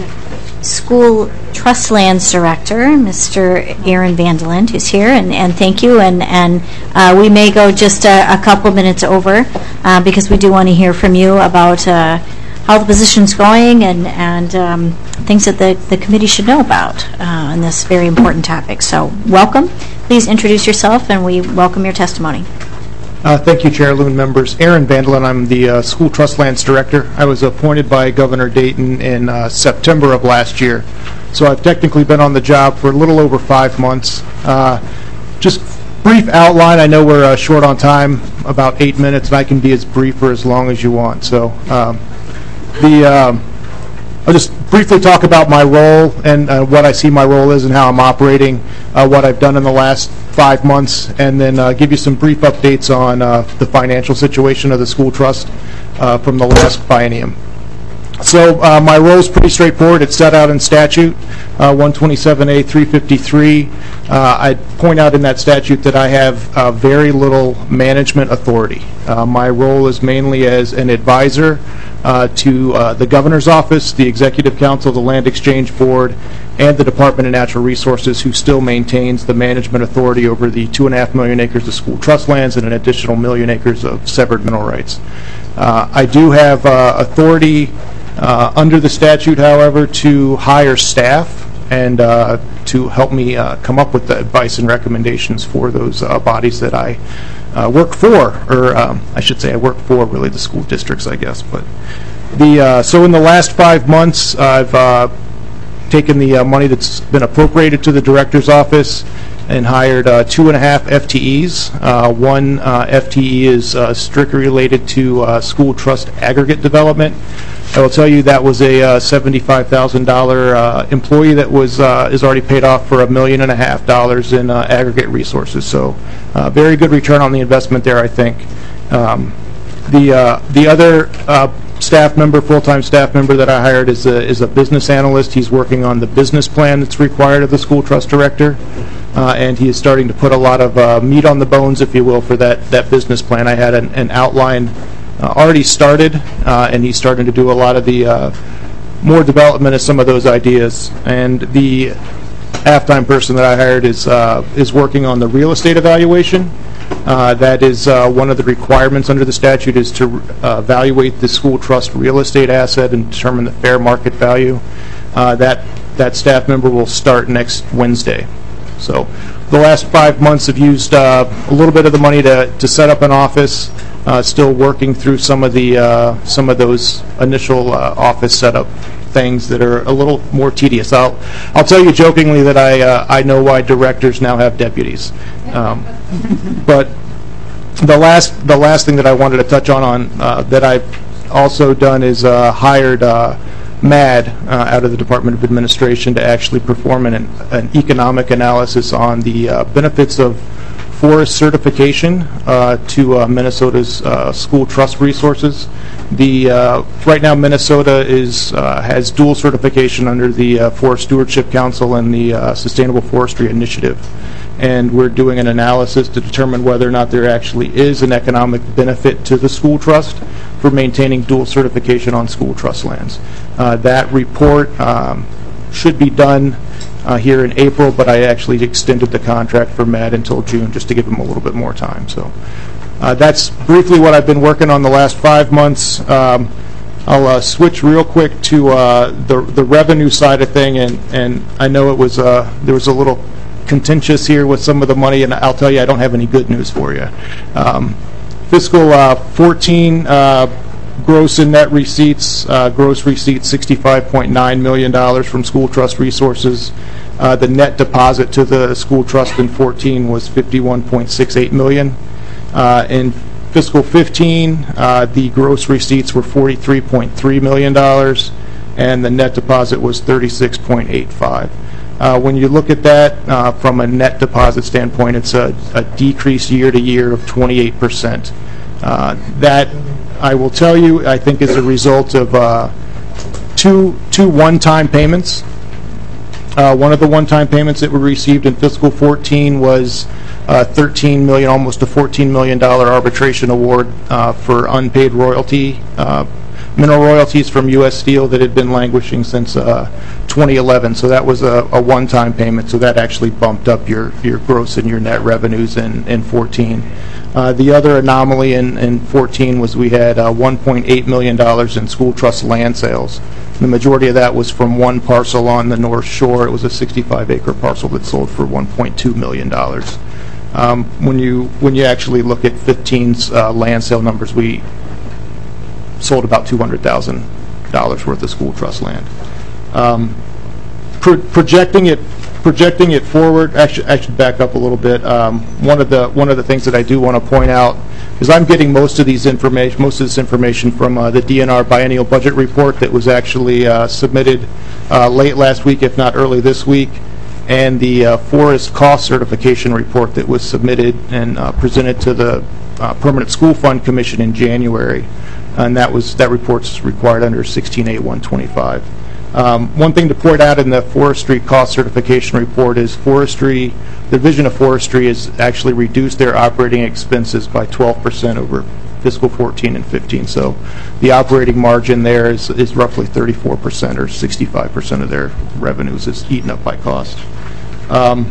School Trust Lands Director, Mister Aaron Vandeland, who's here, and, and thank you. And, and uh, we may go just a, a couple minutes over uh, because we do want to hear from you about uh, how the position's going and, and um, things that the, the committee should know about uh, on this very important topic. So welcome. Please introduce yourself, and we welcome your testimony. Uh, thank you, Chair, Loon, members. Aaron Vandeland, I'm the uh, School Trust Lands Director. I was appointed by Governor Dayton in uh, September of last year. So I've technically been on the job for a little over five months. Uh, just brief outline. I know we're uh, short on time, about eight minutes, and I can be as brief or as long as you want. So um, the um, I'll just briefly talk about my role and uh, what I see my role is and how I'm operating, uh, what I've done in the last five months, and then uh, give you some brief updates on uh, the financial situation of the school trust uh, from the last biennium. So uh, my role is pretty straightforward. It's set out in statute, uh, one twenty-seven A three fifty-three. Uh, I point out in that statute that I have uh, very little management authority. Uh, my role is mainly as an advisor uh, to uh, the Governor's Office, the Executive Council, the Land Exchange Board, and the Department of Natural Resources, who still maintains the management authority over the two and a half million acres of school trust lands and an additional million acres of severed mineral rights. Uh, I do have uh, authority Uh, under the statute, however, to hire staff and uh, to help me uh, come up with the advice and recommendations for those uh, bodies that I uh, work for, or um, I should say I work for really the school districts, I guess. But the uh, so in the last five months, I've uh, taken the uh, money that's been appropriated to the director's office and hired uh, two and a half F T Es. Uh, one uh, F T E is uh, strictly related to uh, school trust aggregate development. I will tell you that was a uh, seventy-five thousand dollars uh, employee that was uh, is already paid off for a million and a half dollars in uh, aggregate resources. So, uh, very good return on the investment there, I think. Um, the uh, the other uh, staff member, full-time staff member that I hired is a is a business analyst. He's working on the business plan that's required of the school trust director, uh, and he is starting to put a lot of uh, meat on the bones, if you will, for that that business plan. I had an, an outline Uh, already started, uh, and he's starting to do a lot of the uh, more development of some of those ideas. And the half-time person that I hired is uh, is working on the real estate evaluation. Uh, that is uh, one of the requirements under the statute, is to uh, evaluate the school trust real estate asset and determine the fair market value. Uh, that that staff member will start next Wednesday. So the last five months have used uh, a little bit of the money to to set up an office. Uh, still working through some of the uh, some of those initial uh, office setup things that are a little more tedious. I'll I'll tell you jokingly that I uh, I know why directors now have deputies. Um, but the last the last thing that I wanted to touch on on uh, that I've also done is uh, hired uh, M A D uh, out of the Department of Administration to actually perform an an economic analysis on the uh, benefits of forest certification uh, to uh, Minnesota's uh, school trust resources. The uh, right now Minnesota is uh, has dual certification under the uh, Forest Stewardship Council and the uh, Sustainable Forestry Initiative, and we're doing an analysis to determine whether or not there actually is an economic benefit to the school trust for maintaining dual certification on school trust lands. Uh, that report um, should be done Uh, here in April, but I actually extended the contract for M A D until June just to give them a little bit more time. So uh, that's briefly what I've been working on the last five months. Um, I'll uh, switch real quick to uh, the the revenue side of thing, and and I know it was uh, there was a little contentious here with some of the money, and I'll tell you I don't have any good news for you. Um, fiscal uh, fourteen. Uh, Gross and net receipts, uh, gross receipts sixty-five point nine million dollars from school trust resources. Uh, the net deposit to the school trust in fourteen was fifty-one point six eight million dollars. Uh, in fiscal fifteen, uh, the gross receipts were forty-three point three million dollars, and the net deposit was thirty-six point eight five. Uh, when you look at that uh, from a net deposit standpoint, it's a, a decrease year to year of twenty-eight percent. Uh, that, I will tell you, I think is a result of uh, two two one-time payments. Uh, one of the one-time payments that were received in fiscal fourteen was uh, thirteen million, almost a fourteen million dollar arbitration award uh, for unpaid royalty, uh, mineral royalties from U S Steel that had been languishing since uh, twenty eleven. So that was a, a one-time payment. So that actually bumped up your your gross and your net revenues in in fourteen. Uh, the other anomaly in, in fourteen was we had uh, one point eight million dollars in school trust land sales. The majority of that was from one parcel on the North Shore. It was a sixty-five acre parcel that sold for one point two million dollars. Um, when you when you actually look at fifteen's uh, land sale numbers, we sold about two hundred thousand dollars worth of school trust land. Um, pro- projecting it, projecting it forward, actually, I should back up a little bit. Um, One of the, one of the things that I do want to point out is I'm getting most of these information, most of this information from uh, the D N R biennial budget report that was actually uh, submitted uh, late last week, if not early this week, and the uh, forest cost certification report that was submitted and uh, presented to the uh, Permanent School Fund Commission in January. And that was, that report's required under sixteen A one twenty-five. Um, one thing to point out in the forestry cost certification report is forestry, the Division of Forestry has actually reduced their operating expenses by twelve percent over fiscal fourteen and fifteen. So the operating margin there is, is roughly thirty-four percent or sixty-five percent of their revenues is eaten up by cost. Um,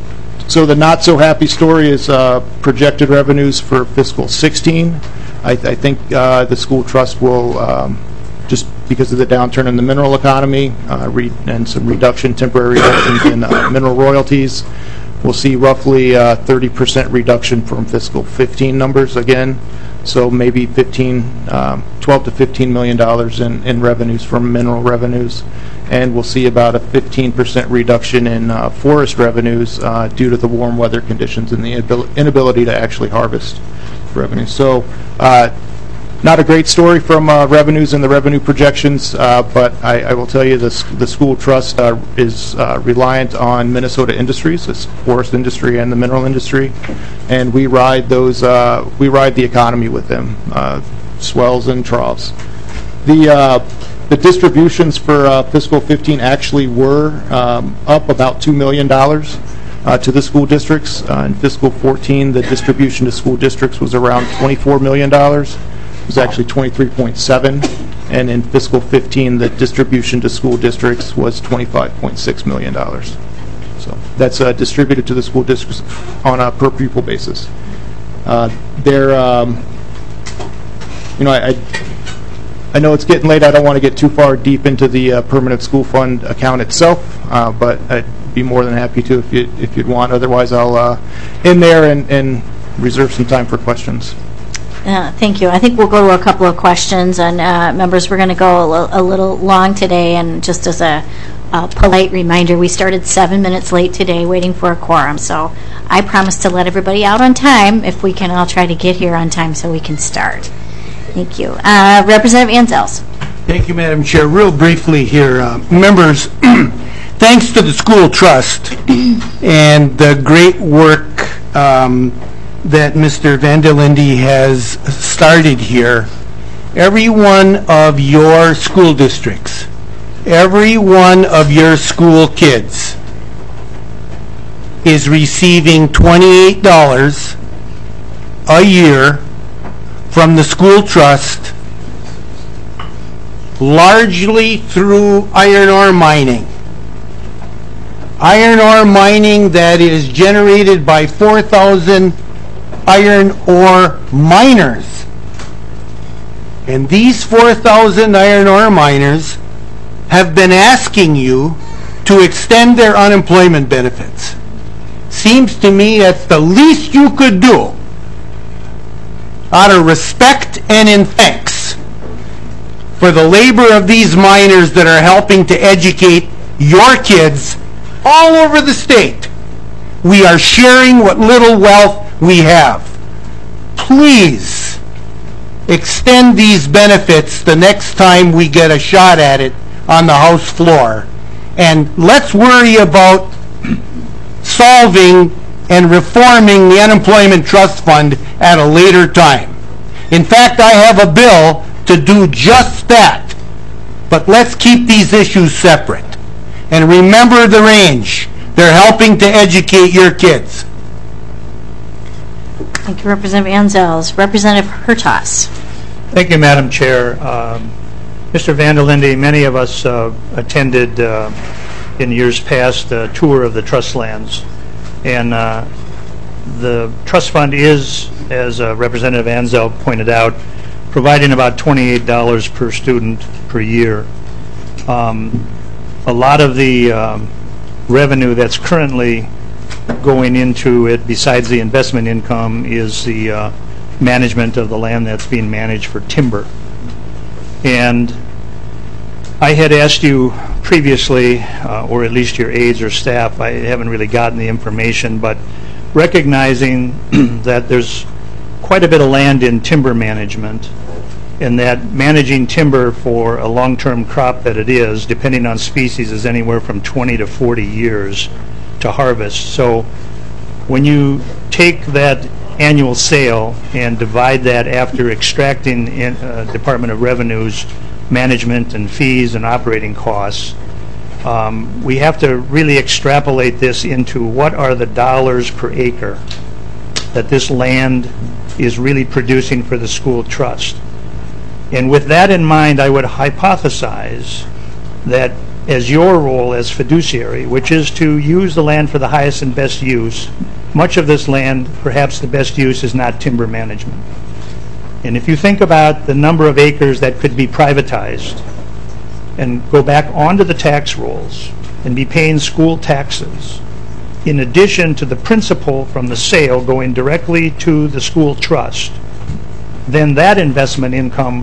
so the not so happy story is uh, projected revenues for fiscal sixteen. I, th- I think uh, the school trust will, um, just because of the downturn in the mineral economy uh, re- and some reduction, temporary reductions in uh, mineral royalties, we'll see roughly uh, thirty percent reduction from fiscal fifteen numbers again. So maybe fifteen, um, twelve to fifteen million dollars in, in revenues from mineral revenues, and we'll see about a fifteen percent reduction in uh, forest revenues uh, due to the warm weather conditions and the abil- inability to actually harvest revenue. So uh, not a great story from uh, revenues and the revenue projections, uh, but I, I will tell you this, the school trust uh, is uh, reliant on Minnesota industries, the forest industry and the mineral industry, and we ride those, uh, we ride the economy with them, uh, swells and troughs. The, uh, the distributions for uh, fiscal fifteen actually were um, up about two million dollars. Uh, to the school districts. Uh, in fiscal fourteen, the distribution to school districts was around twenty-four million dollars. It was actually twenty-three point seven. And in fiscal fifteen, the distribution to school districts was twenty-five point six million dollars. So that's uh, distributed to the school districts on a per pupil basis. Uh, they're, um, you know, I, I, I know it's getting late. I don't want to get too far deep into the uh, permanent school fund account itself, uh, but I, be more than happy to if you if you'd want. Otherwise, I'll uh, in there and, and reserve some time for questions. Uh, thank you. I think we'll go to a couple of questions, and uh, members, we're going to go a, l- a little long today. And just as a, a polite reminder, we started seven minutes late today, waiting for a quorum. So I promise to let everybody out on time. If we can all try to get here on time, so we can start. Thank you, uh, Representative Anzels. Thank you, Madam Chair. Real briefly here, uh, members. Thanks to the school trust and the great work um, that Mister Van der Linde has started here, every one of your school districts, every one of your school kids is receiving twenty-eight dollars a year from the school trust, largely through iron ore mining. Iron ore mining that is generated by four thousand iron ore miners. And these four thousand iron ore miners have been asking you to extend their unemployment benefits. Seems to me that's the least you could do, out of respect and in thanks for the labor of these miners that are helping to educate your kids all over the state. We are sharing what little wealth we have. Please extend these benefits the next time we get a shot at it on the House floor. And let's worry about solving and reforming the Unemployment Trust Fund at a later time. In fact, I have a bill to do just that. But let's keep these issues separate. And remember the range. They're helping to educate your kids. Thank you, Representative Anzels. Representative Hertaus. Thank you, Madam Chair. Um, Mister Van der Linde, many of us uh, attended uh, in years past a tour of the trust lands. And uh, the trust fund is, as uh, Representative Anzel pointed out, providing about twenty-eight dollars per student per year. Um, a lot of the um, revenue that's currently going into it, besides the investment income, is the uh, management of the land that's being managed for timber. And I had asked you previously, uh, or at least your aides or staff, I haven't really gotten the information, but recognizing that there's quite a bit of land in timber management, and that managing timber for a long-term crop that it is, depending on species, is anywhere from twenty to forty years to harvest. So when you take that annual sale and divide that after extracting in, uh, Department of Revenue's management and fees and operating costs, um, we have to really extrapolate this into what are the dollars per acre that this land is really producing for the school trust. And with that in mind, I would hypothesize that as your role as fiduciary, which is to use the land for the highest and best use, much of this land, perhaps the best use is not timber management. And if you think about the number of acres that could be privatized and go back onto the tax rolls and be paying school taxes, in addition to the principal from the sale going directly to the school trust, then that investment income,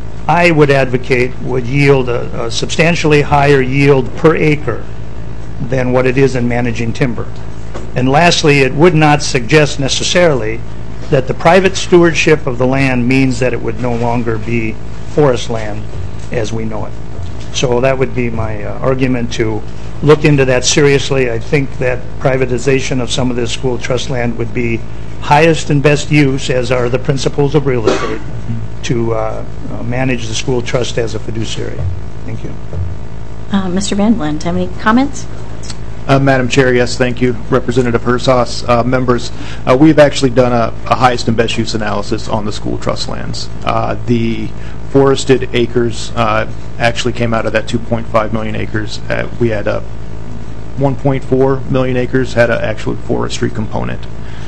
I would advocate, would yield a, a substantially higher yield per acre than what it is in managing timber. And lastly, it would not suggest necessarily that the private stewardship of the land means that it would no longer be forest land as we know it. So that would be my uh, argument to look into that seriously. I think that privatization of some of this school trust land would be highest and best use, as are the principles of real estate, to uh, uh, manage the school trust as a fiduciary. Thank you. Uh, Mister Van Vliet, have any comments? Uh, Madam Chair, yes, thank you. Representative Hersas, uh, members, uh, we've actually done a, a highest and best use analysis on the school trust lands. Uh, the forested acres uh, actually came out of that two point five million acres. Uh, we had a one point four million acres had an actual forestry component.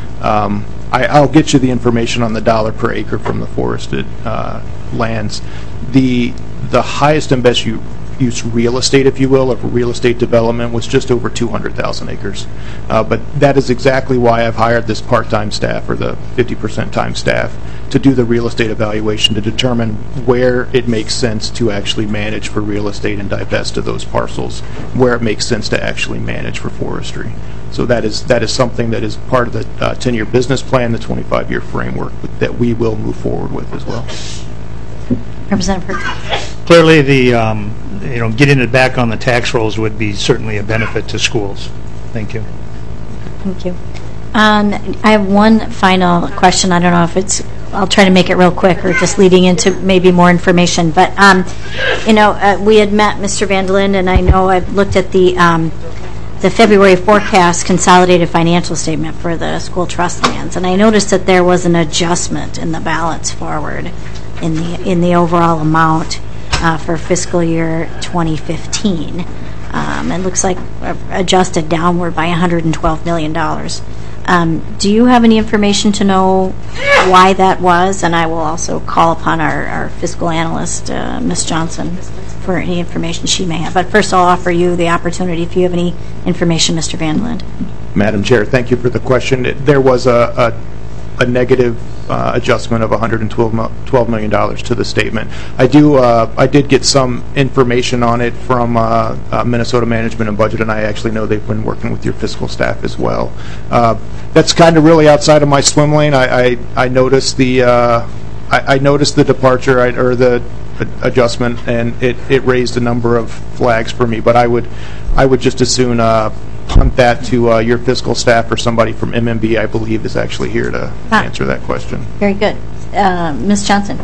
Um, I, I'll get you the information on the dollar per acre from the forested uh, lands. The the highest and best use use real estate, if you will, of real estate development was just over two hundred thousand acres. Uh, but that is exactly why I've hired this part-time staff, or the fifty percent time staff, to do the real estate evaluation to determine where it makes sense to actually manage for real estate and divest of those parcels, where it makes sense to actually manage for forestry. So that is that is something that is part of the uh, ten-year business plan, the twenty-five year framework that we will move forward with as well. Representative Hurd. Clearly, the um, you know getting it back on the tax rolls would be certainly a benefit to schools. Thank you. Thank you. Um, I have one final question. I don't know if it's. I'll try to make it real quick, or just leading into maybe more information. But um, you know, uh, we had met Mister Van Vliet, and I know I've looked at the um, the February forecast consolidated financial statement for the school trust lands, and I noticed that there was an adjustment in the balance forward in the in the overall amount uh, for fiscal year twenty fifteen. Um, it looks like adjusted downward by one hundred twelve million dollars. Um, do you have any information to know why that was? And I will also call upon our, our fiscal analyst, uh, Miz Johnson, for any information she may have. But first I'll offer you the opportunity if you have any information, Mister Van Vliet. Madam Chair, thank you for the question. It, there was a, a, a negative uh, adjustment of one hundred twelve million dollars to the statement. I do. Uh, I did get some information on it from uh, uh, Minnesota Management and Budget, and I actually know they've been working with your fiscal staff as well. Uh, that's kind of really outside of my swim lane. I, I, I noticed the uh, I, I noticed the departure I, or the adjustment, and it, it raised a number of flags for me. But I would I would just as soon uh, punt that to uh, your fiscal staff or somebody from M M B, I believe, is actually here to ah. answer that question. Very good. Uh, Miz Johnson.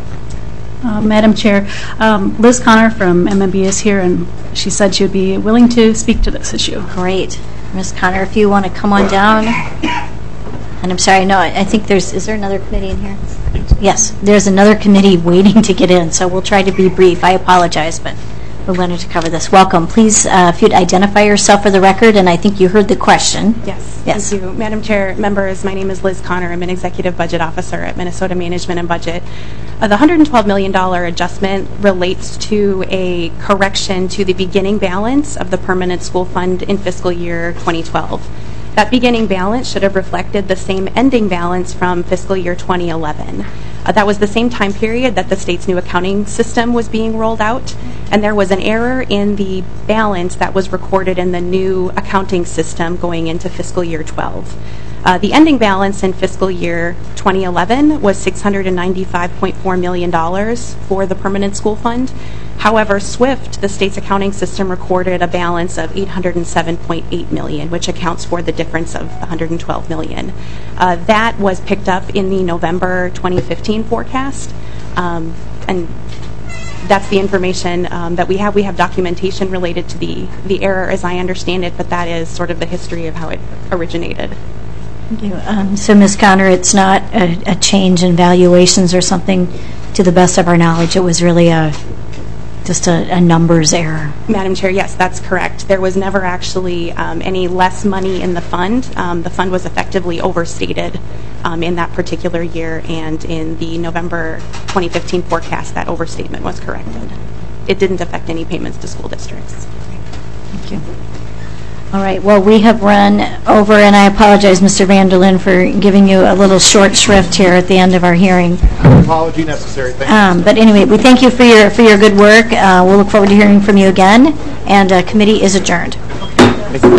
Uh, Madam Chair, um, Liz Connor from M M B is here, and she said she would be willing to speak to this issue. Great. Miz Connor, if you want to come on down. And I'm sorry, no, I think there's, is there another committee in here? Yes, there's another committee waiting to get in, so we'll try to be brief. I apologize, but we wanted to cover this. Welcome. Please, uh, if you'd identify yourself for the record, and I think you heard the question. Yes, yes. Thank you. Madam Chair, members, my name is Liz Connor. I'm an Executive Budget Officer at Minnesota Management and Budget. Uh, the one hundred twelve million dollars adjustment relates to a correction to the beginning balance of the Permanent School Fund in fiscal year twenty twelve. That beginning balance should have reflected the same ending balance from fiscal year twenty eleven. Uh, that was the same time period that the state's new accounting system was being rolled out, And there was an error in the balance that was recorded in the new accounting system going into fiscal year twelve. Uh, the ending balance in fiscal year twenty eleven was six hundred ninety-five point four million dollars for the permanent school fund. However, SWIFT, the state's accounting system, recorded a balance of eight hundred seven point eight million dollars, which accounts for the difference of one hundred twelve million dollars. Uh, that was picked up in the November twenty fifteen forecast, um, and that's the information um, that we have. We have documentation related to the, the error, as I understand it, but that is sort of the history of how it originated. Thank you. Um, so, Miz Connor, it's not a, a change in valuations or something. To the best of our knowledge, it was really a just a, a numbers error. Madam Chair, yes, that's correct. There was never actually um, any less money in the fund. Um, the fund was effectively overstated um, in that particular year, and in the November twenty fifteen forecast, that overstatement was corrected. It didn't affect any payments to school districts. Thank you. All right, well, we have run over, and I apologize, Mister Vanderlyn, for giving you a little short shrift here at the end of our hearing. Apology necessary, thank you. Um, but anyway, we thank you for your, for your good work. Uh, we'll look forward to hearing from you again, and uh, committee is adjourned.